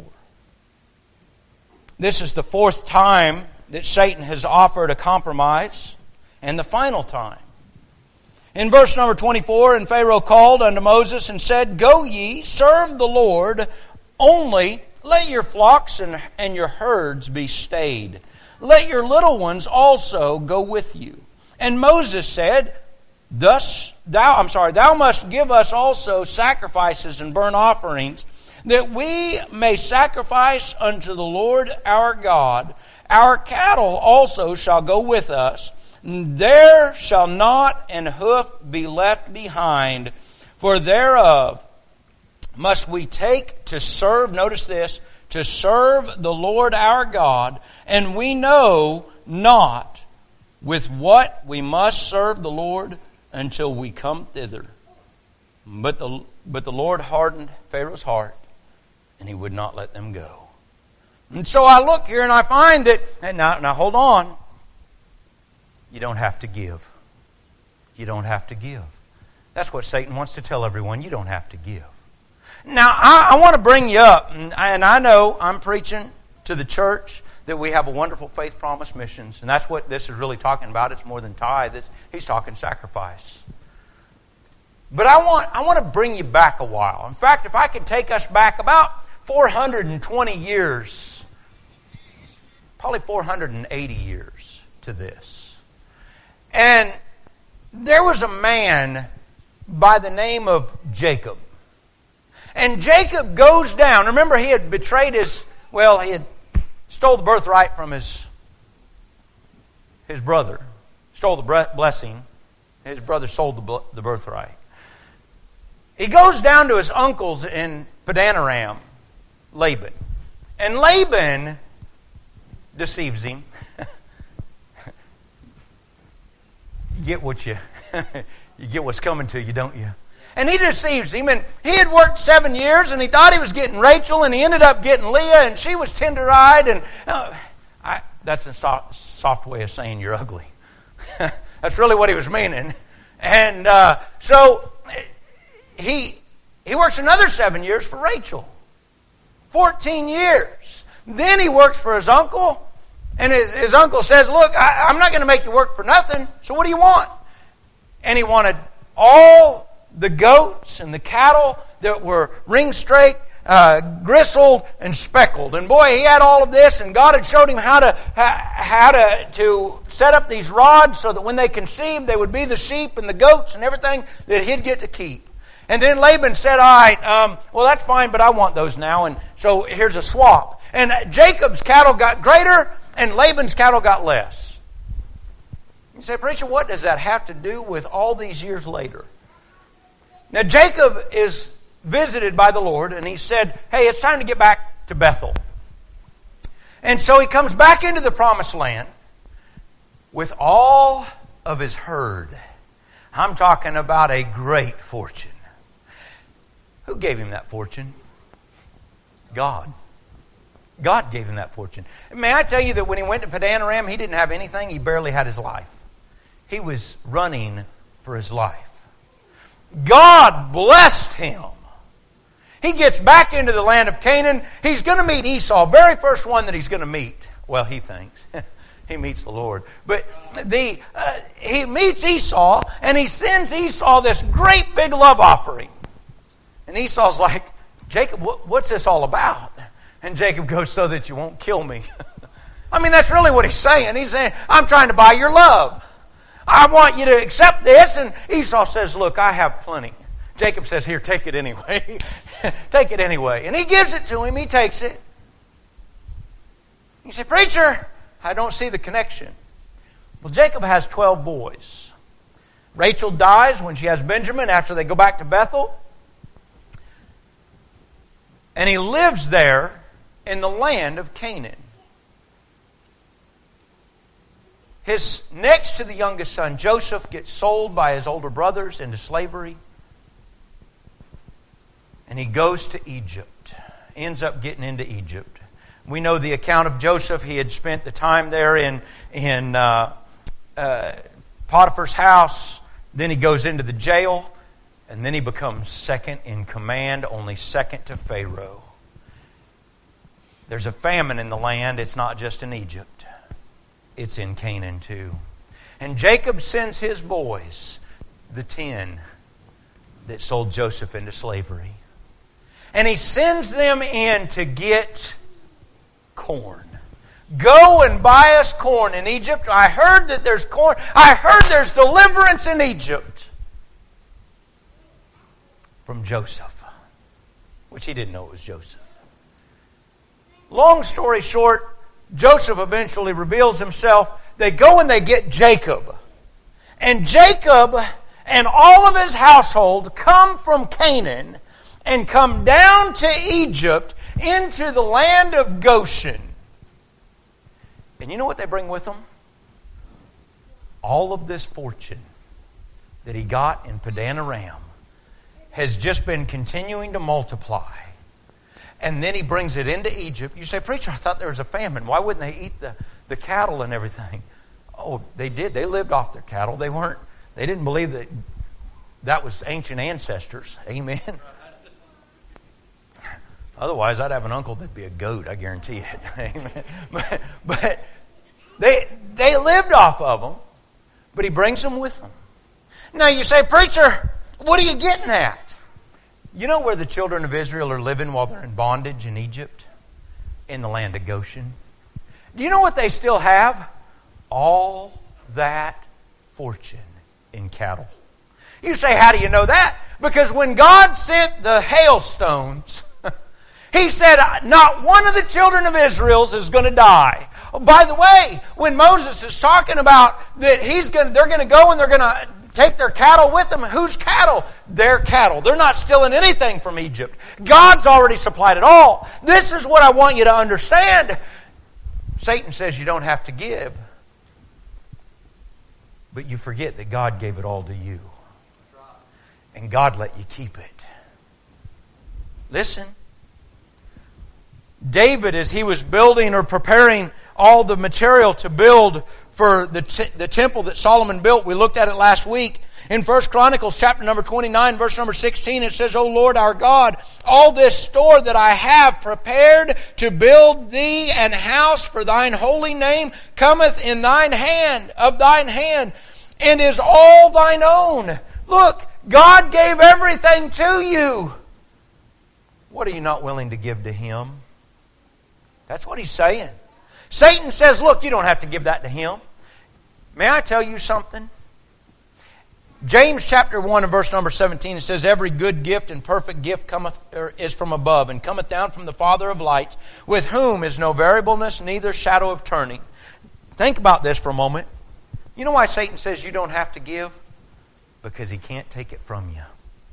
C: This is the fourth time that Satan has offered a compromise, and the final time. In verse number twenty-four, and Pharaoh called unto Moses and said, go ye, serve the Lord, only let your flocks and, and your herds be stayed. Let your little ones also go with you. And Moses said, thus thou, I'm sorry, thou must give us also sacrifices and burnt offerings, that we may sacrifice unto the Lord our God. Our cattle also shall go with us. There shall not an hoof be left behind, for thereof must we take to serve, notice this, to serve the Lord our God, and we know not with what we must serve the Lord until we come thither. But the, but the Lord hardened Pharaoh's heart, and he would not let them go. And so I look here and I find that, and now, now hold on, you don't have to give. You don't have to give. That's what Satan wants to tell everyone. You don't have to give. Now, I, I want to bring you up, and I, and I know I'm preaching to the church that we have a wonderful faith promise missions, and that's what this is really talking about. It's more than tithe. It's, he's talking sacrifice. But I want I want to bring you back a while. In fact, if I could take us back about four hundred twenty years, probably four hundred eighty years to this. And there was a man by the name of Jacob. And Jacob goes down. Remember, he had betrayed his, well, he had stole the birthright from his, his brother. Stole the blessing. His brother sold the, the birthright. He goes down to his uncle's in Padanaram, Laban. And Laban deceives him. You get what you you get what's coming to you, don't you?
D: And he deceives him. And he had worked seven years and he thought he was getting Rachel, and he ended up getting Leah, and she was tender-eyed. And uh, I, that's a soft, soft way of saying you're ugly. That's really what he was meaning. And uh, so he he works another seven years for Rachel. Fourteen years. Then he works for his uncle. And his, his uncle says, look, I, I'm not going to make you work for nothing. So what do you want? And he wanted all the goats and the cattle that were ring-straight, uh, gristled, and speckled. And boy, he had all of this, and God had showed him how to how to, to set up these rods so that when they conceived, they would be the sheep and the goats and everything that he'd get to keep. And then Laban said, all right, um, well, that's fine, but I want those now. And so here's a swap. And Jacob's cattle got greater, and Laban's cattle got less. You say, preacher, what does that have to do with all these years later? Now, Jacob is visited by the Lord, and he said, hey, it's time to get back to Bethel. And so he comes back into the promised land with all of his herd. I'm talking about a great fortune. Who gave him that fortune? God. God gave him that fortune. May I tell you that when he went to Padan Aram, he didn't have anything. He barely had his life. He was running for his life. God blessed him. He gets back into the land of Canaan. He's going to meet Esau, very first one that he's going to meet. Well, he thinks. He meets the Lord. But the uh, he meets Esau, and he sends Esau this great big love offering. And Esau's like, Jacob, what, what's this all about? And Jacob goes, so that you won't kill me. I mean, that's really what he's saying. He's saying, I'm trying to buy your love. I want you to accept this. And Esau says, look, I have plenty. Jacob says, here, take it anyway. Take it anyway. And he gives it to him. He takes it. You say, preacher, I don't see the connection. Well, Jacob has twelve boys. Rachel dies when she has Benjamin after they go back to Bethel. And he lives there in the land of Canaan. His next to the youngest son, Joseph, gets sold by his older brothers into slavery. And he goes to Egypt. Ends up getting into Egypt. We know the account of Joseph. He had spent the time there in, in uh, uh, Potiphar's house. Then he goes into the jail. And then he becomes second in command, only second to Pharaoh. There's a famine in the land. It's not just in Egypt. It's in Canaan too. And Jacob sends his boys, the ten that sold Joseph into slavery. And he sends them in to get corn. Go and buy us corn in Egypt. I heard that there's corn. I heard there's deliverance in Egypt. From Joseph, which he didn't know it was Joseph. Long story short, Joseph eventually reveals himself. They go and they get Jacob. And Jacob and all of his household come from Canaan and come down to Egypt into the land of Goshen. And you know what they bring with them? All of this fortune that he got in Padan Aram has just been continuing to multiply. And then he brings it into Egypt. You say, preacher, I thought there was a famine. Why wouldn't they eat the, the cattle and everything? Oh, they did. They lived off their cattle. They weren't, they didn't believe that that was ancient ancestors. Amen. Otherwise, I'd have an uncle that'd be a goat. I guarantee it. Amen. But, but they, they lived off of them. But he brings them with him. Now you say, preacher, what are you getting at? You know where the children of Israel are living while they're in bondage in Egypt? In the land of Goshen. Do you know what they still have? All that fortune in cattle. You say, how do you know that? Because when God sent the hailstones, He said, not one of the children of Israel's is going to die. Oh, by the way, when Moses is talking about that he's going, they're going to go and they're going to take their cattle with them. Whose cattle? Their cattle. They're not stealing anything from Egypt. God's already supplied it all. This is what I want you to understand. Satan says you don't have to give. But you forget that God gave it all to you. and God let you keep it. Listen. David, as he was building or preparing all the material to build for the, t- the temple that Solomon built, we looked at it last week. In First Chronicles chapter number twenty-nine, verse number sixteen, it says, O Lord our God, all this store that I have prepared to build thee an house for thine holy name cometh in thine hand, of thine hand, and is all thine own. Look, God gave everything to you. What are you not willing to give to Him? That's what he's saying. Satan says, look, you don't have to give that to him. May I tell you something? James chapter one and verse number seventeen, it says, every good gift and perfect gift cometh er, is from above, and cometh down from the Father of lights, with whom is no variableness, neither shadow of turning. Think about this for a moment. You know why Satan says you don't have to give? Because he can't take it from you.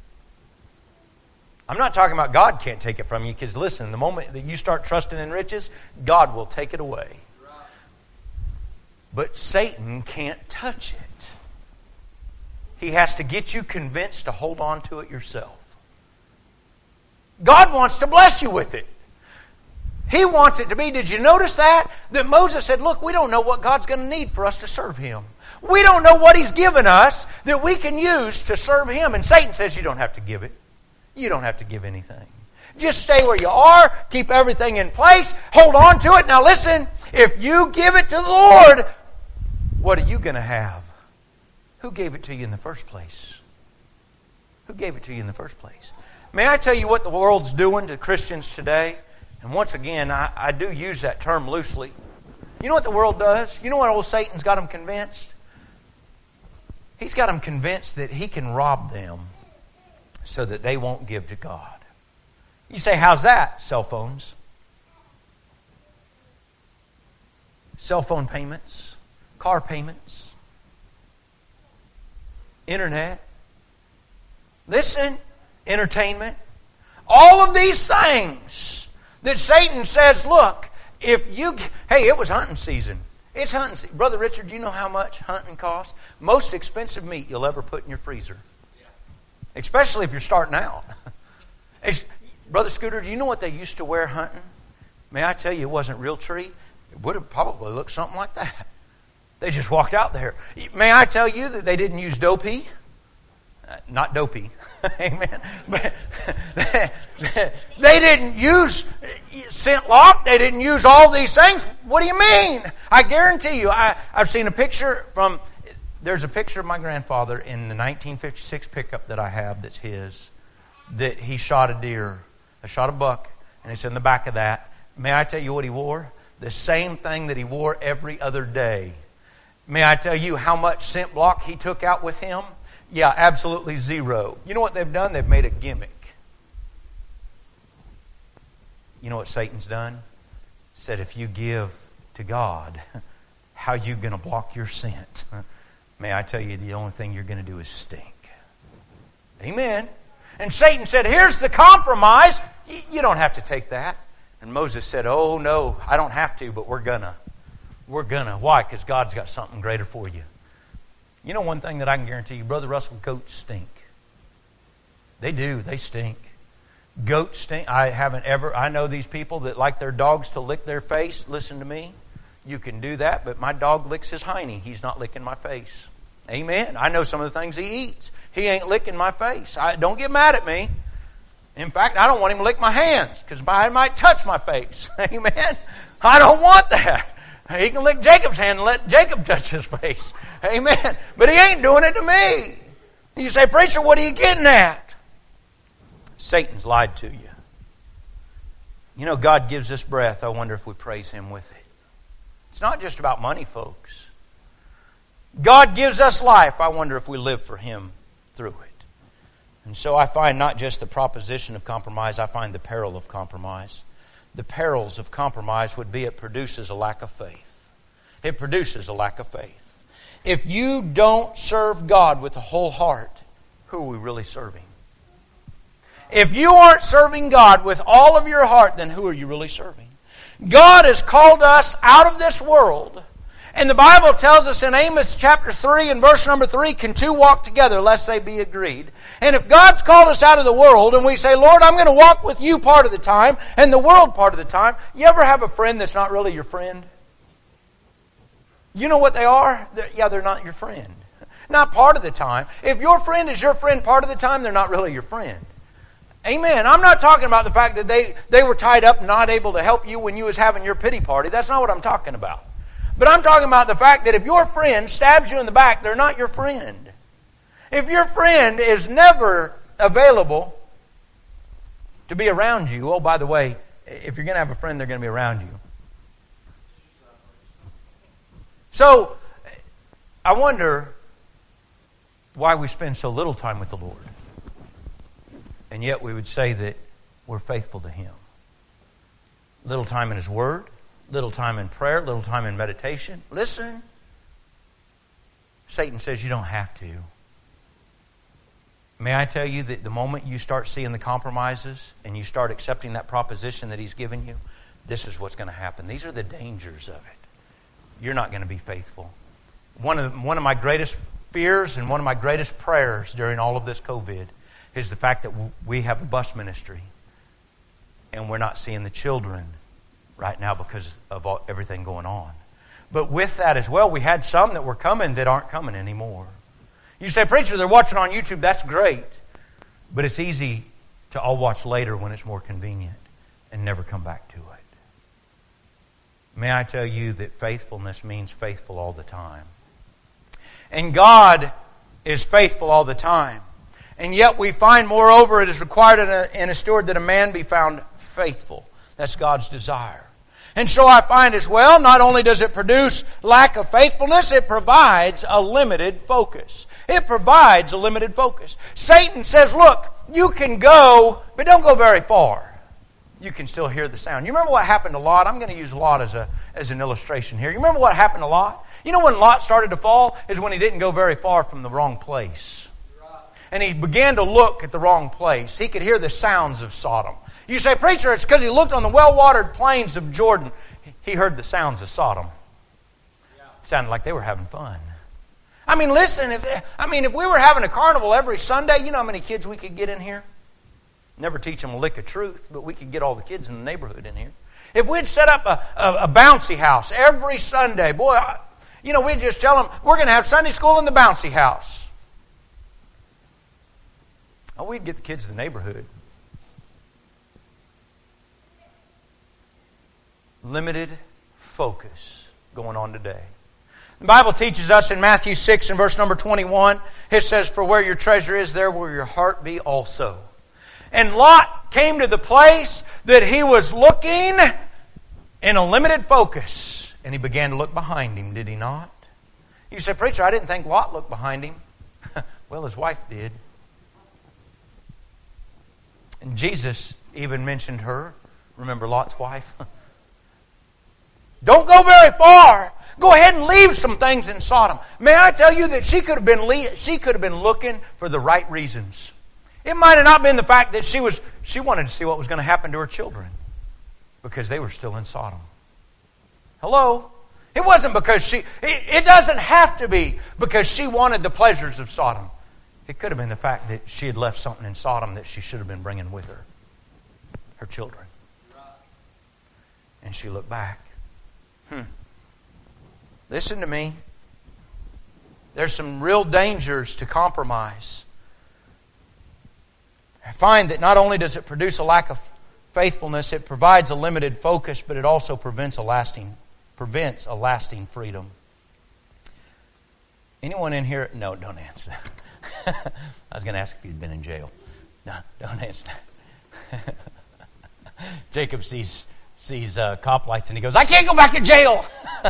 D: I'm not talking about God can't take it from you, because listen, the moment that you start trusting in riches, God will take it away. But Satan can't touch it. He has to get you convinced to hold on to it yourself. God wants to bless you with it. He wants it to be, did you notice that? That Moses said, look, we don't know what God's going to need for us to serve Him. We don't know what He's given us that we can use to serve Him. And Satan says you don't have to give it. You don't have to give anything. Just stay where you are. Keep everything in place. Hold on to it. Now listen, if you give it to the Lord, what are you going to have? Who gave it to you in the first place? Who gave it to you in the first place? May I tell you what the world's doing to Christians today? And once again, I, I do use that term loosely. You know what the world does? You know what old Satan's got them convinced? He's got them convinced that he can rob them so that they won't give to God. You say, how's that? Cell phones. Cell phone payments. Car payments. Internet. Listen. Entertainment. All of these things that Satan says, look, if you... Hey, it was hunting season. It's hunting season. Brother Richard, do you know how much hunting costs? Most expensive meat you'll ever put in your freezer. Especially if you're starting out. Brother Scooter, do you know what they used to wear hunting? May I tell you, it wasn't real tree. It would have probably looked something like that. They just walked out there. May I tell you that they didn't use dopey? Uh, not dopey. Amen. But they didn't use scent lock. They didn't use all these things. What do you mean? I guarantee you, I, I've seen a picture from... There's a picture of my grandfather in the nineteen fifty-six pickup that I have that's his, that he shot a deer, I shot a buck, and it's in the back of that. May I tell you what he wore? The same thing that he wore every other day. May I tell you how much scent block he took out with him? Yeah, absolutely zero. You know what they've done? They've made a gimmick. You know what Satan's done? Said if you give to God, how are you going to block your scent? May I tell you, the only thing you're going to do is stink. Amen. And Satan said, here's the compromise. You don't have to take that. And Moses said, oh, no, I don't have to, but we're going to. We're going to. Why? Because God's got something greater for you. You know one thing that I can guarantee you, Brother Russell, goats stink. They do. They stink. Goats stink. I haven't ever, I know these people that like their dogs to lick their face. Listen to me. You can do that, but my dog licks his hiney. He's not licking my face. Amen. I know some of the things he eats. He ain't licking my face. I, don't get mad at me. In fact, I don't want him to lick my hands because I might touch my face. Amen. I don't want that. He can lick Jacob's hand and let Jacob touch his face. Amen. But he ain't doing it to me. You say, preacher, what are you getting at? Satan's lied to you. You know, God gives us breath. I wonder if we praise Him with it. It's not just about money, folks. God gives us life. I wonder if we live for Him through it. And so I find not just the proposition of compromise, I find the peril of compromise. The perils of compromise would be it produces a lack of faith. It produces a lack of faith. If you don't serve God with a whole heart, who are we really serving? If you aren't serving God with all of your heart, then who are you really serving? God has called us out of this world, And the Bible tells us in Amos chapter three and verse number three, can two walk together lest they be agreed? And if God's called us out of the world and we say, Lord, I'm going to walk with you part of the time and the world part of the time, you ever have a friend that's not really your friend? You know what they are? They're, yeah, they're not your friend. Not part of the time. If your friend is your friend part of the time, they're not really your friend. Amen. I'm not talking about the fact that they, they were tied up and not able to help you when you was having your pity party. That's not what I'm talking about. But I'm talking about the fact that if your friend stabs you in the back, they're not your friend. If your friend is never available to be around you, oh, by the way, if you're going to have a friend, they're going to be around you. So, I wonder why we spend so little time with the Lord. And yet we would say that we're faithful to Him. Little time in His Word, little time in prayer, little time in meditation. Listen, Satan says you don't have to. May I tell you that the moment you start seeing the compromises and you start accepting that proposition that He's given you, this is what's going to happen. These are the dangers of it. You're not going to be faithful. One of, one of my greatest fears and one of my greatest prayers during all of this COVID is the fact that we have a bus ministry and we're not seeing the children right now because of all, everything going on. But with that as well, we had some that were coming that aren't coming anymore. You say, preacher, they're watching on YouTube. That's great. But it's easy to all watch later when it's more convenient and never come back to it. May I tell you that faithfulness means faithful all the time. And God is faithful all the time. And yet we find, moreover, it is required in a, in a steward that a man be found faithful. That's God's desire. And so I find as well, not only does it produce lack of faithfulness, it provides a limited focus. It provides a limited focus. Satan says, look, you can go, but don't go very far. You can still hear the sound. You remember what happened to Lot? I'm going to use Lot as a as an illustration here. You remember what happened to Lot? You know when Lot started to fall? Is when he didn't go very far from the wrong place. And he began to look at the wrong place. He could hear the sounds of Sodom. You say, preacher, it's because he looked on the well-watered plains of Jordan. He heard the sounds of Sodom. It sounded like they were having fun. I mean, listen, if, I mean, if we were having a carnival every Sunday, you know how many kids we could get in here? Never teach them a lick of truth, but we could get all the kids in the neighborhood in here. If we'd set up a, a, a bouncy house every Sunday, boy, I, you know, we'd just tell them, we're going to have Sunday school in the bouncy house. Oh, we'd get the kids in the neighborhood. Limited focus going on today. The Bible teaches us in Matthew six and verse number twenty-one, it says, for where your treasure is, there will your heart be also. And Lot came to the place that he was looking in a limited focus. And he began to look behind him, did he not? You say, preacher, I didn't think Lot looked behind him. Well, his wife did. And Jesus even mentioned her. Remember Lot's wife? Don't go very far. Go ahead and leave some things in Sodom. May I tell you that she could have been le- she could have been looking for the right reasons. It might have not been the fact that she was she wanted to see what was going to happen to her children because they were still in Sodom. Hello? It wasn't because she... It, it doesn't have to be because she wanted the pleasures of Sodom. It could have been the fact that she had left something in Sodom that she should have been bringing with her. Her children. And she looked back. Hmm. Listen to me. There's some real dangers to compromise. I find that not only does it produce a lack of faithfulness, it provides a limited focus, but it also prevents a lasting, prevents a lasting freedom. Anyone in here? No, don't answer that. I was going to ask if you'd been in jail. No, don't answer that. Jacob sees sees uh, cop lights and he goes, I can't go back to jail.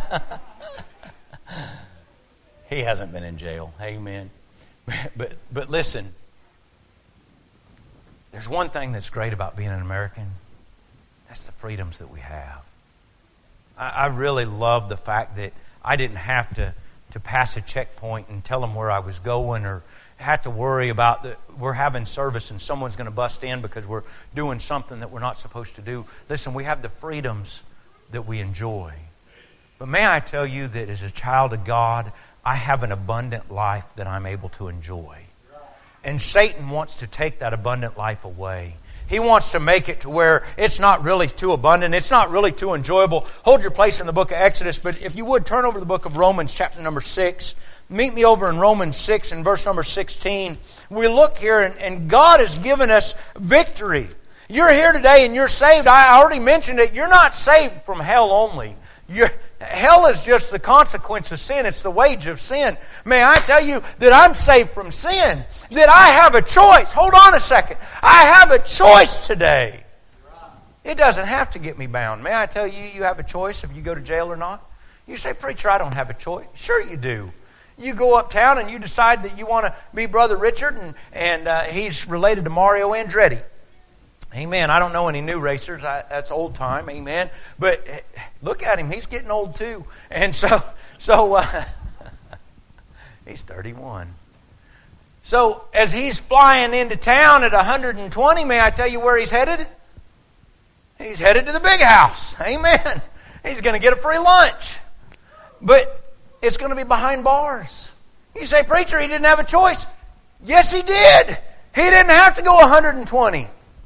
D: He hasn't been in jail. Amen. But but listen. There's one thing that's great about being an American. That's the freedoms that we have. I, I really love the fact that I didn't have to, to pass a checkpoint and tell them where I was going or had to worry about that we're having service and someone's going to bust in because we're doing something that we're not supposed to do. Listen, we have the freedoms that we enjoy But may I tell you that as a child of God, I have an abundant life that I'm able to enjoy. And Satan wants to take that abundant life away. He wants to make it to where it's not really too abundant. It's not really too enjoyable. Hold your place in the book of Exodus. But if you would, turn over to the book of Romans chapter number six. Meet me over in Romans six and verse number sixteen. We look here and, and God has given us victory. You're here today and you're saved. I already mentioned it. You're not saved from hell only. You're, hell is just the consequence of sin. It's the wage of sin. May I tell you that I'm saved from sin? That I have a choice. Hold on a second. I have a choice today. It doesn't have to get me bound. May I tell you, you have a choice if you go to jail or not? You say, preacher, I don't have a choice. Sure you do. You go uptown and you decide that you want to be Brother Richard, and, and uh, he's related to Mario Andretti. Amen. I don't know any new racers. I, that's old time. Amen. But look at him. He's getting old too. And so, so uh, he's thirty-one. So as he's flying into town at one hundred twenty, may I tell you where he's headed? He's headed to the big house. Amen. He's going to get a free lunch. But it's going to be behind bars. You say, preacher, he didn't have a choice. Yes, he did. He didn't have to go one hundred twenty.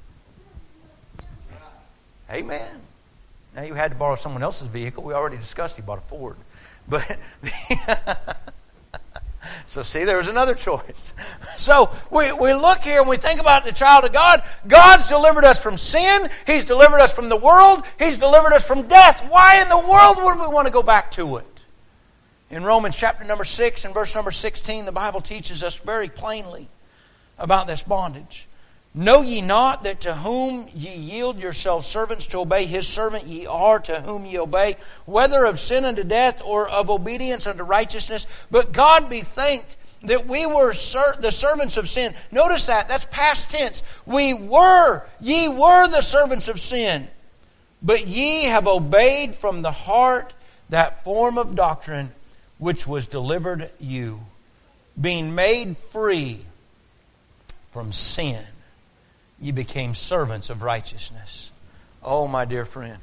D: Amen. Now you had to borrow someone else's vehicle. We already discussed he bought a Ford. But so see, there was another choice. So we, we look here and we think about the child of God. God's delivered us from sin. He's delivered us from the world. He's delivered us from death. Why in the world would we want to go back to it? In Romans chapter number six and verse number sixteen, the Bible teaches us very plainly about this bondage. Know ye not that to whom ye yield yourselves servants to obey, his servant ye are to whom ye obey, whether of sin unto death or of obedience unto righteousness? But God be thanked that we were ser- the servants of sin. Notice that. That's past tense. We were. Ye were the servants of sin. But ye have obeyed from the heart that form of doctrine which was delivered you, being made free from sin. You became servants of righteousness. Oh, my dear friend.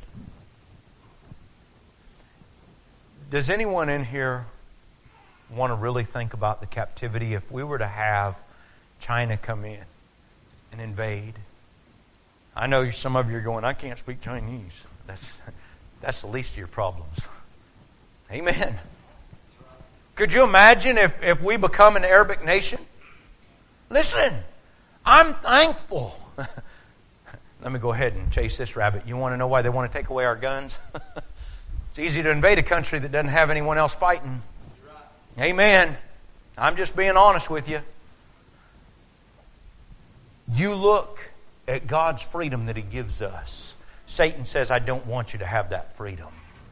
D: Does anyone in here want to really think about the captivity if we were to have China come in and invade? I know some of you are going, I can't speak Chinese. That's, that's the least of your problems. Amen. Could you imagine if, if we become an Arabic nation? Listen, I'm thankful. Let me go ahead and chase this rabbit. You want to know why they want to take away our guns? It's easy to invade a country that doesn't have anyone else fighting. Amen. I'm just being honest with you. You look at God's freedom that He gives us. Satan says, I don't want you to have that freedom.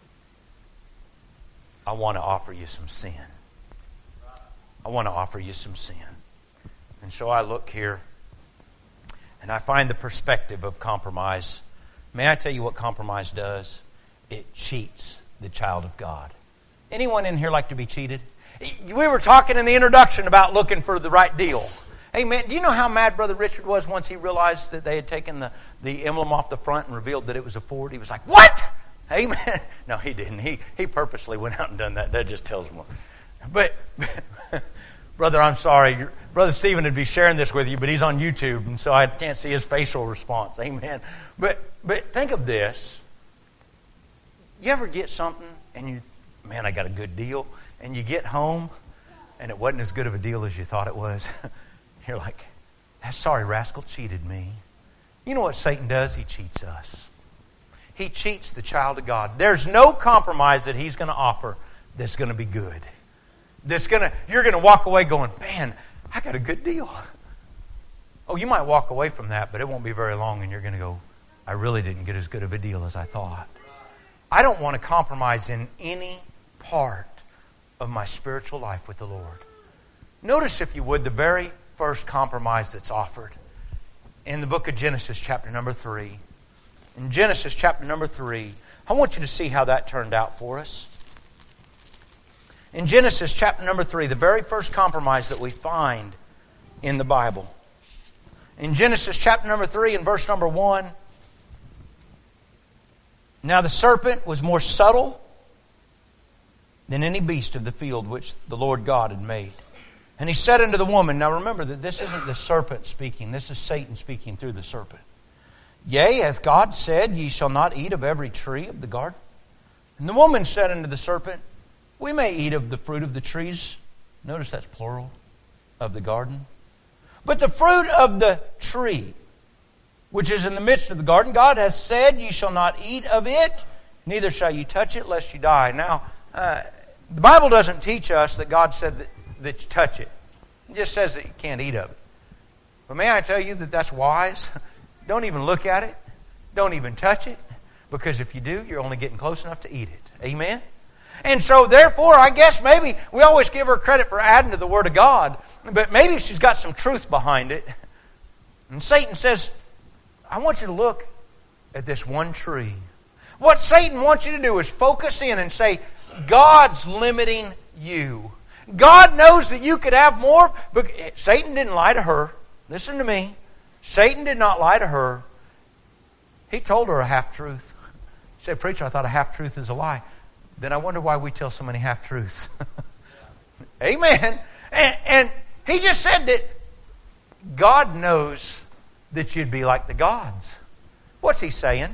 D: I want to offer you some sin. I want to offer you some sin. And so I look here and I find the perspective of compromise. May I tell you what compromise does? It cheats the child of God. Anyone in here like to be cheated? We were talking in the introduction about looking for the right deal. Hey man, do you know how mad Brother Richard was once he realized that they had taken the, the emblem off the front and revealed that it was a Ford? He was like, what? Amen. No, he didn't. He he purposely went out and done that. That just tells him. But, brother, I'm sorry. Your, Brother Stephen would be sharing this with you, but he's on YouTube, and so I can't see his facial response. Amen. But but think of this. You ever get something and you, man, I got a good deal, and you get home and it wasn't as good of a deal as you thought it was? You're like, that sorry rascal cheated me. You know what Satan does? He cheats us. He cheats the child of God. There's no compromise that he's going to offer that's going to be good. That's going to, you're going to walk away going, man, I got a good deal. Oh, you might walk away from that, but it won't be very long and you're going to go, I really didn't get as good of a deal as I thought. I don't want to compromise in any part of my spiritual life with the Lord. Notice, if you would, the very first compromise that's offered in the book of Genesis, chapter number three. In Genesis, chapter number three, I want you to see how that turned out for us. In Genesis, chapter number three, the very first compromise that we find in the Bible. In Genesis, chapter number three, and verse number one, now the serpent was more subtle than any beast of the field which the Lord God had made. And he said unto the woman, now remember that this isn't the serpent speaking, this is Satan speaking through the serpent. Yea, hath God said, ye shall not eat of every tree of the garden? And the woman said unto the serpent, we may eat of the fruit of the trees. Notice that's plural, of the garden. But the fruit of the tree, which is in the midst of the garden, God hath said, ye shall not eat of it, neither shall ye touch it, lest you die. Now, uh, the Bible doesn't teach us that God said that, that you touch it. It just says that you can't eat of it. But may I tell you that that's wise? Don't even look at it. Don't even touch it. Because if you do, you're only getting close enough to eat it. Amen? And so therefore, I guess maybe we always give her credit for adding to the Word of God. But maybe she's got some truth behind it. And Satan says, I want you to look at this one tree. What Satan wants you to do is focus in and say, God's limiting you. God knows that you could have more. But Satan didn't lie to her. Listen to me. Satan did not lie to her. He told her a half-truth. He said, preacher, I thought a half-truth is a lie. Then I wonder why we tell so many half-truths. Amen. And, and he just said that God knows that you'd be like the gods. What's he saying?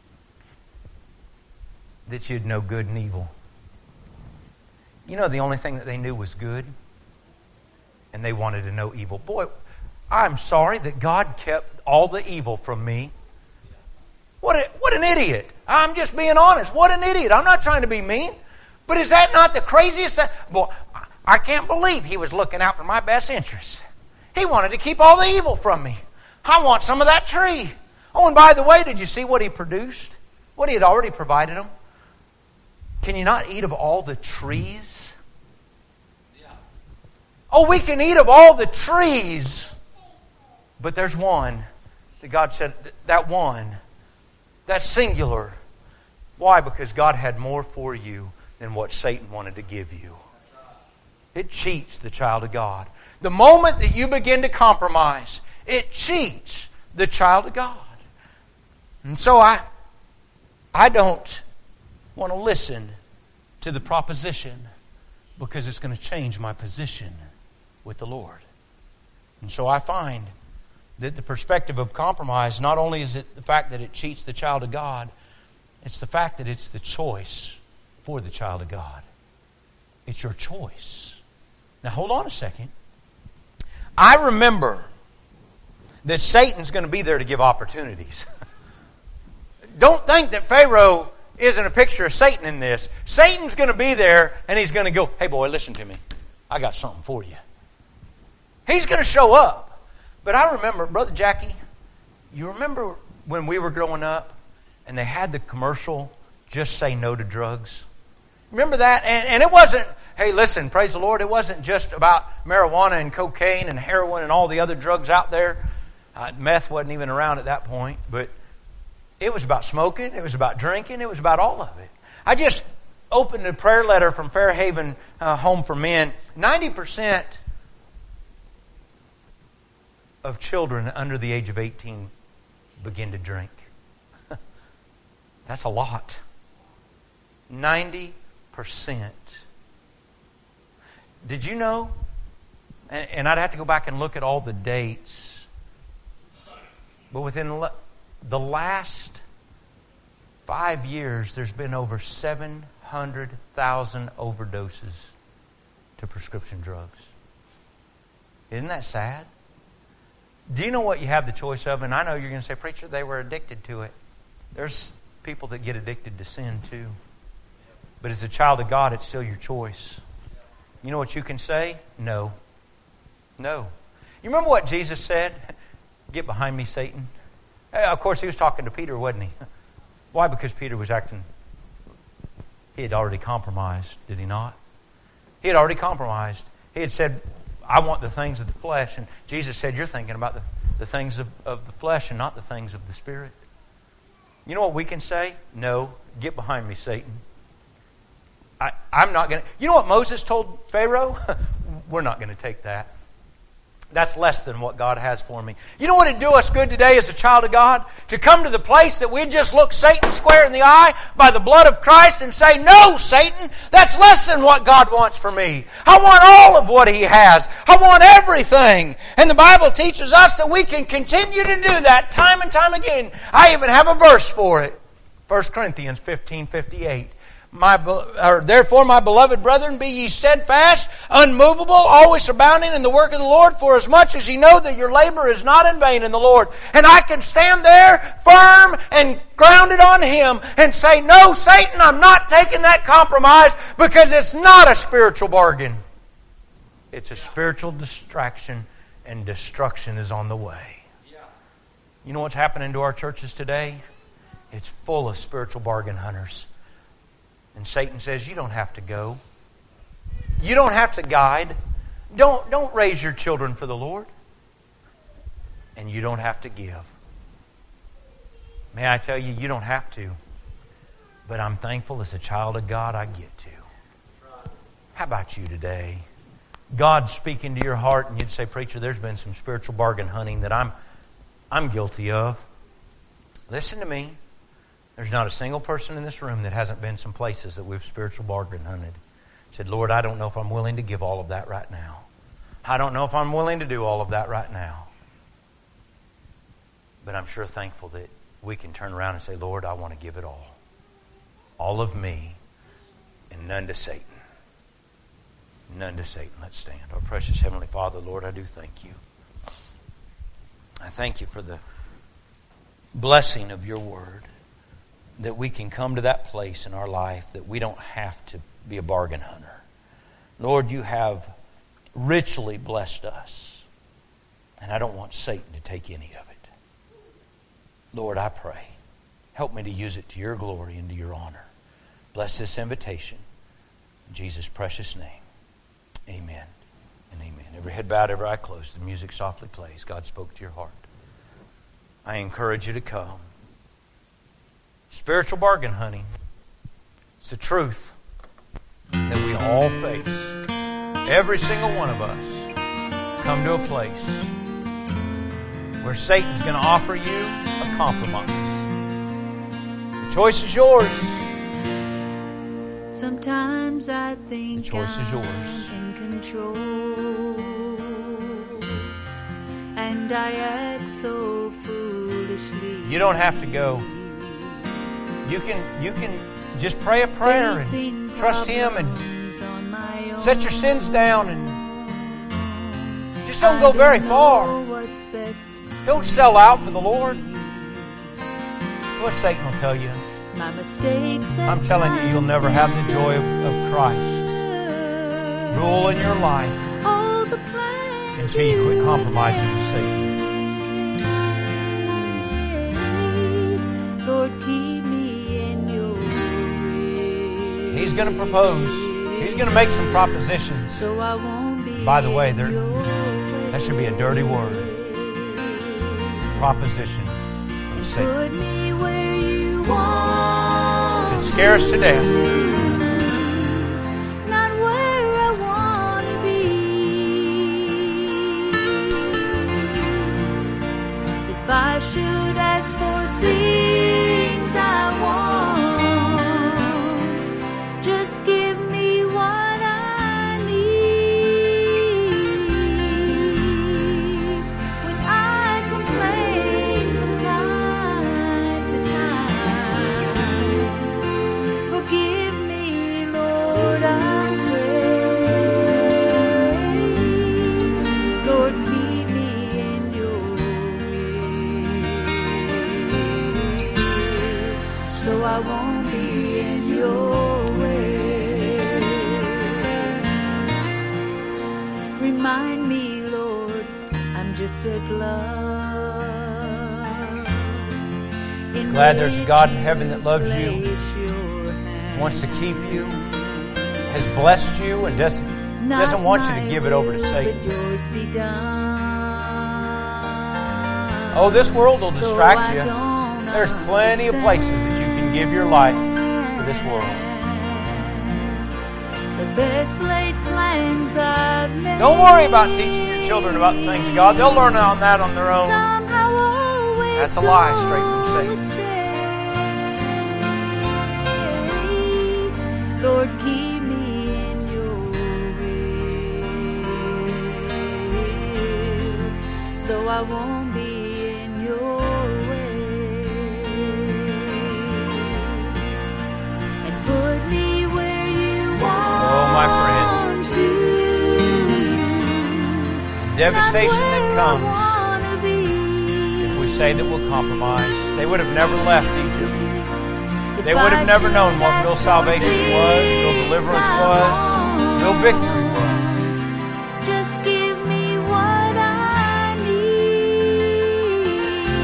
D: That you'd know good and evil. You know, the only thing that they knew was good, and they wanted to know evil. Boy, I'm sorry that God kept all the evil from me. What a, what an idiot. I'm just being honest. What an idiot. I'm not trying to be mean. But is that not the craziest thing? Boy, I can't believe he was looking out for my best interests. He wanted to keep all the evil from me. I want some of that tree. Oh, and by the way, did you see what he produced? What he had already provided them? Can you not eat of all the trees? Oh, we can eat of all the trees. But there's one that God said, that one, that's singular. Why? Because God had more for you than what Satan wanted to give you. It cheats the child of God. The moment that you begin to compromise, it cheats the child of God. And so I, I don't want to listen to the proposition because it's going to change my position with the Lord. And so I find that the perspective of compromise, not only is it the fact that it cheats the child of God, it's the fact that it's the choice for the child of God. It's your choice. Now hold on a second. I remember that Satan's going to be there to give opportunities. Don't think that Pharaoh isn't a picture of Satan in this. Satan's going to be there and he's going to go, hey boy, listen to me. I got something for you. He's going to show up. But I remember, Brother Jackie, you remember when we were growing up and they had the commercial, just say no to drugs? Remember that? And, and it wasn't, hey listen, praise the Lord, it wasn't just about marijuana and cocaine and heroin and all the other drugs out there. Uh, meth wasn't even around at that point. But it was about smoking, it was about drinking, it was about all of it. I just opened a prayer letter from Fairhaven uh, Home for Men. ninety percent of children under the age of eighteen begin to drink. That's a lot. ninety percent. Did you know? And, and I'd have to go back and look at all the dates. But within the last five years, there's been over seven hundred thousand overdoses to prescription drugs. Isn't that sad? Do you know what you have the choice of? And I know you're going to say, preacher, they were addicted to it. There's people that get addicted to sin too. But as a child of God, it's still your choice. You know what you can say? No. No. You remember what Jesus said? Get behind me, Satan. Of course, he was talking to Peter, wasn't he? Why? Because Peter was acting... He had already compromised, did he not? He had already compromised. He had said, I want the things of the flesh. And Jesus said, you're thinking about the, the things of, of the flesh and not the things of the Spirit. You know what we can say? No. Get behind me, Satan. I, I'm not going to... You know what Moses told Pharaoh? We're not going to take that. That's less than what God has for me. You know what would do us good today as a child of God? To come to the place that we just look Satan square in the eye by the blood of Christ and say, no, Satan, that's less than what God wants for me. I want all of what He has. I want everything. And the Bible teaches us that we can continue to do that time and time again. I even have a verse for it. First Corinthians fifteen fifty-eight. My, or, therefore, my beloved brethren, be ye steadfast, unmovable, always abounding in the work of the Lord, for as much as ye know that your labor is not in vain in the Lord. And I can stand there firm and grounded on Him and say, no, Satan, I'm not taking that compromise, because it's not a spiritual bargain. It's a spiritual distraction, and destruction is on the way. You know what's happening to our churches today? It's full of spiritual bargain hunters. And Satan says, you don't have to go. You don't have to guide. Don't, don't raise your children for the Lord. And you don't have to give. May I tell you, you don't have to. But I'm thankful as a child of God I get to. How about you today? God's speaking to your heart and you'd say, preacher, there's been some spiritual bargain hunting that I'm, I'm guilty of. Listen to me. There's not a single person in this room that hasn't been some places that we've spiritual bargain hunted. Said, Lord, I don't know if I'm willing to give all of that right now. I don't know if I'm willing to do all of that right now. But I'm sure thankful that we can turn around and say, Lord, I want to give it all. All of me and none to Satan. None to Satan. Let's stand. Our precious Heavenly Father, Lord, I do thank you. I thank you for the blessing of your word. That we can come to that place in our life that we don't have to be a bargain hunter. Lord, you have richly blessed us. And I don't want Satan to take any of it. Lord, I pray, help me to use it to your glory and to your honor. Bless this invitation. In Jesus' precious name, amen and amen. Every head bowed, every eye closed. The music softly plays. God spoke to your heart. I encourage you to come. Spiritual bargain hunting. It's the truth that we all face. Every single one of us come to a place where Satan's going to offer you a compromise. The choice is yours.
E: Sometimes I think
D: the choice is yours.
E: I'm in control, and I act so foolishly.
D: You don't have to go. You can you can just pray a prayer and trust Him and set your sins down and just don't go very far. Don't sell out for the Lord. That's what Satan will tell you. I'm telling you, you'll never have the joy of, of Christ rule in your life until you quit compromising with Satan.
E: Lord, keep me in your way.
D: He's going to propose. He's going to make some propositions.
E: So I won't be
D: By the way, there,
E: your
D: that should be a dirty word. Proposition from Satan.
E: Put me where you want.
D: Should scare us to death.
E: Not where I want to be. If I should ask for things I want, just give me what I need. When I complain from time to time, forgive me, Lord, I pray. Lord, keep me in your way, so I won't be in your way. Remind me, Lord, I'm just a glove. In
D: Glad there's a
E: which
D: God in heaven that loves you,
E: place your hand.
D: wants to keep you, has blessed you, and doesn't doesn't want you to give it over to Satan. Oh, this world will distract you. There's plenty of places that you can give your life to this world.
E: best laid plans I've made.
D: Don't worry about teaching your children about the things of God. They'll learn on that on their own.
E: Somehow always
D: That's a lie straight from
E: go
D: Satan.
E: astray. Lord, keep me in your will, so I won't be in your way. And put me where you want
D: Oh, my friend.
E: to.
D: Devastation
E: Not
D: that
E: where I
D: comes
E: wanna be.
D: if we say that we'll compromise. They would have never left Egypt.
E: If
D: They would
E: I
D: have never
E: should
D: known what real
E: ask for
D: salvation was, real
E: things
D: deliverance
E: I
D: was,
E: want.
D: real victory was.
E: Just give me what I need.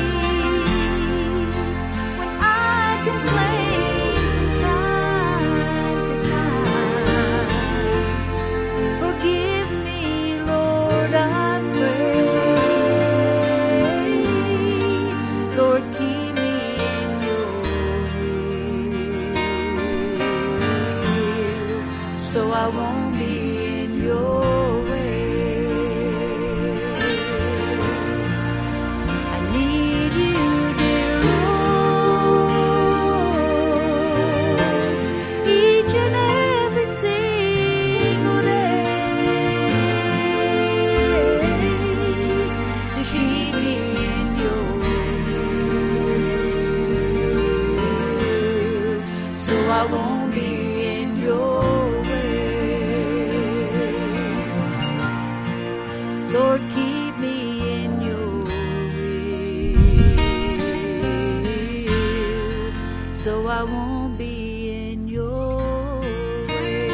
E: When I complain from time to time, forgive me, Lord, I pray. Lord, keep me in your will, so I won't be in your way. I need you, dear Lord, each and every single day, to keep me in your will, so I won't be in your way. Lord, keep me in your will, so I won't be in your way.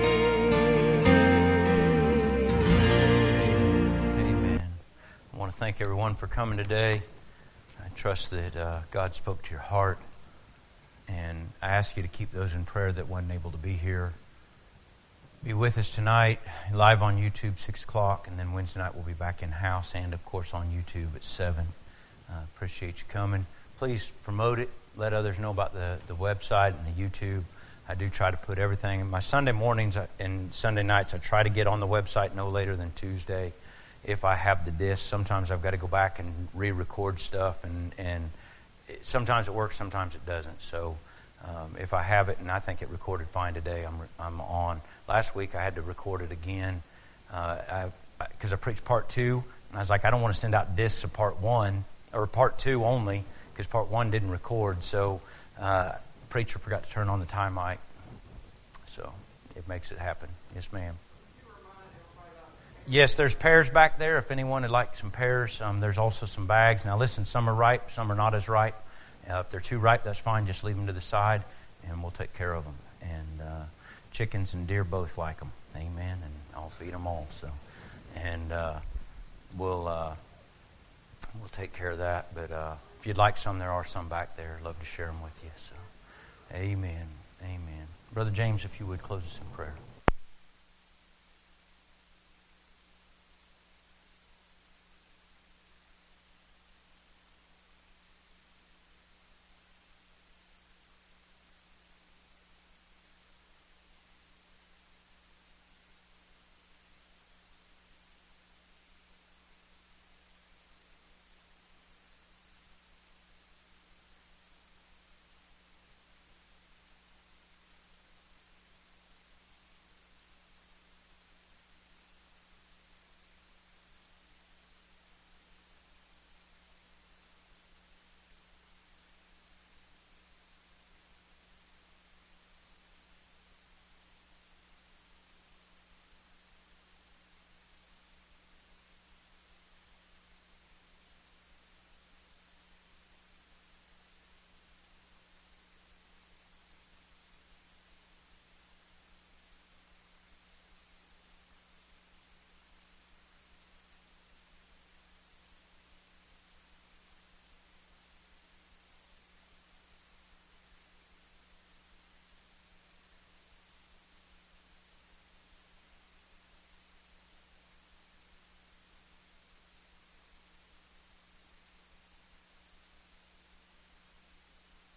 D: Amen. I want to thank everyone for coming today. I trust that uh, God spoke to your heart. And I ask you to keep those in prayer that wasn't able to be here. Be with us tonight, live on YouTube, six o'clock, and then Wednesday night we'll be back in-house and, of course, on YouTube at seven. Uh, appreciate you coming. Please promote it. Let others know about the, the website and the YouTube. I do try to put everything. In my Sunday mornings and Sunday nights, I try to get on the website no later than Tuesday. If I have the disc, sometimes I've got to go back and re-record stuff, and, and it, sometimes it works, sometimes it doesn't. So um, if I have it, and I think it recorded fine today, I'm I'm on. Last week I had to record it again because uh, I, I, I preached part two, and I was like, I don't want to send out discs of part one or part two only because part one didn't record. So uh, the preacher forgot to turn on the time mic, so it makes it happen. Yes, ma'am. Yes, there's pears back there. If anyone would like some pears, um, there's also some bags. Now, listen, some are ripe, some are not as ripe. Uh, if they're too ripe, that's fine. Just leave them to the side, and we'll take care of them. And uh, chickens and deer both like them. Amen. And I'll feed them all. So, and uh, we'll uh, we'll take care of that. But uh, if you'd like some, there are some back there. I'd love to share them with you. So, amen. Amen. Brother James, if you would close us in prayer.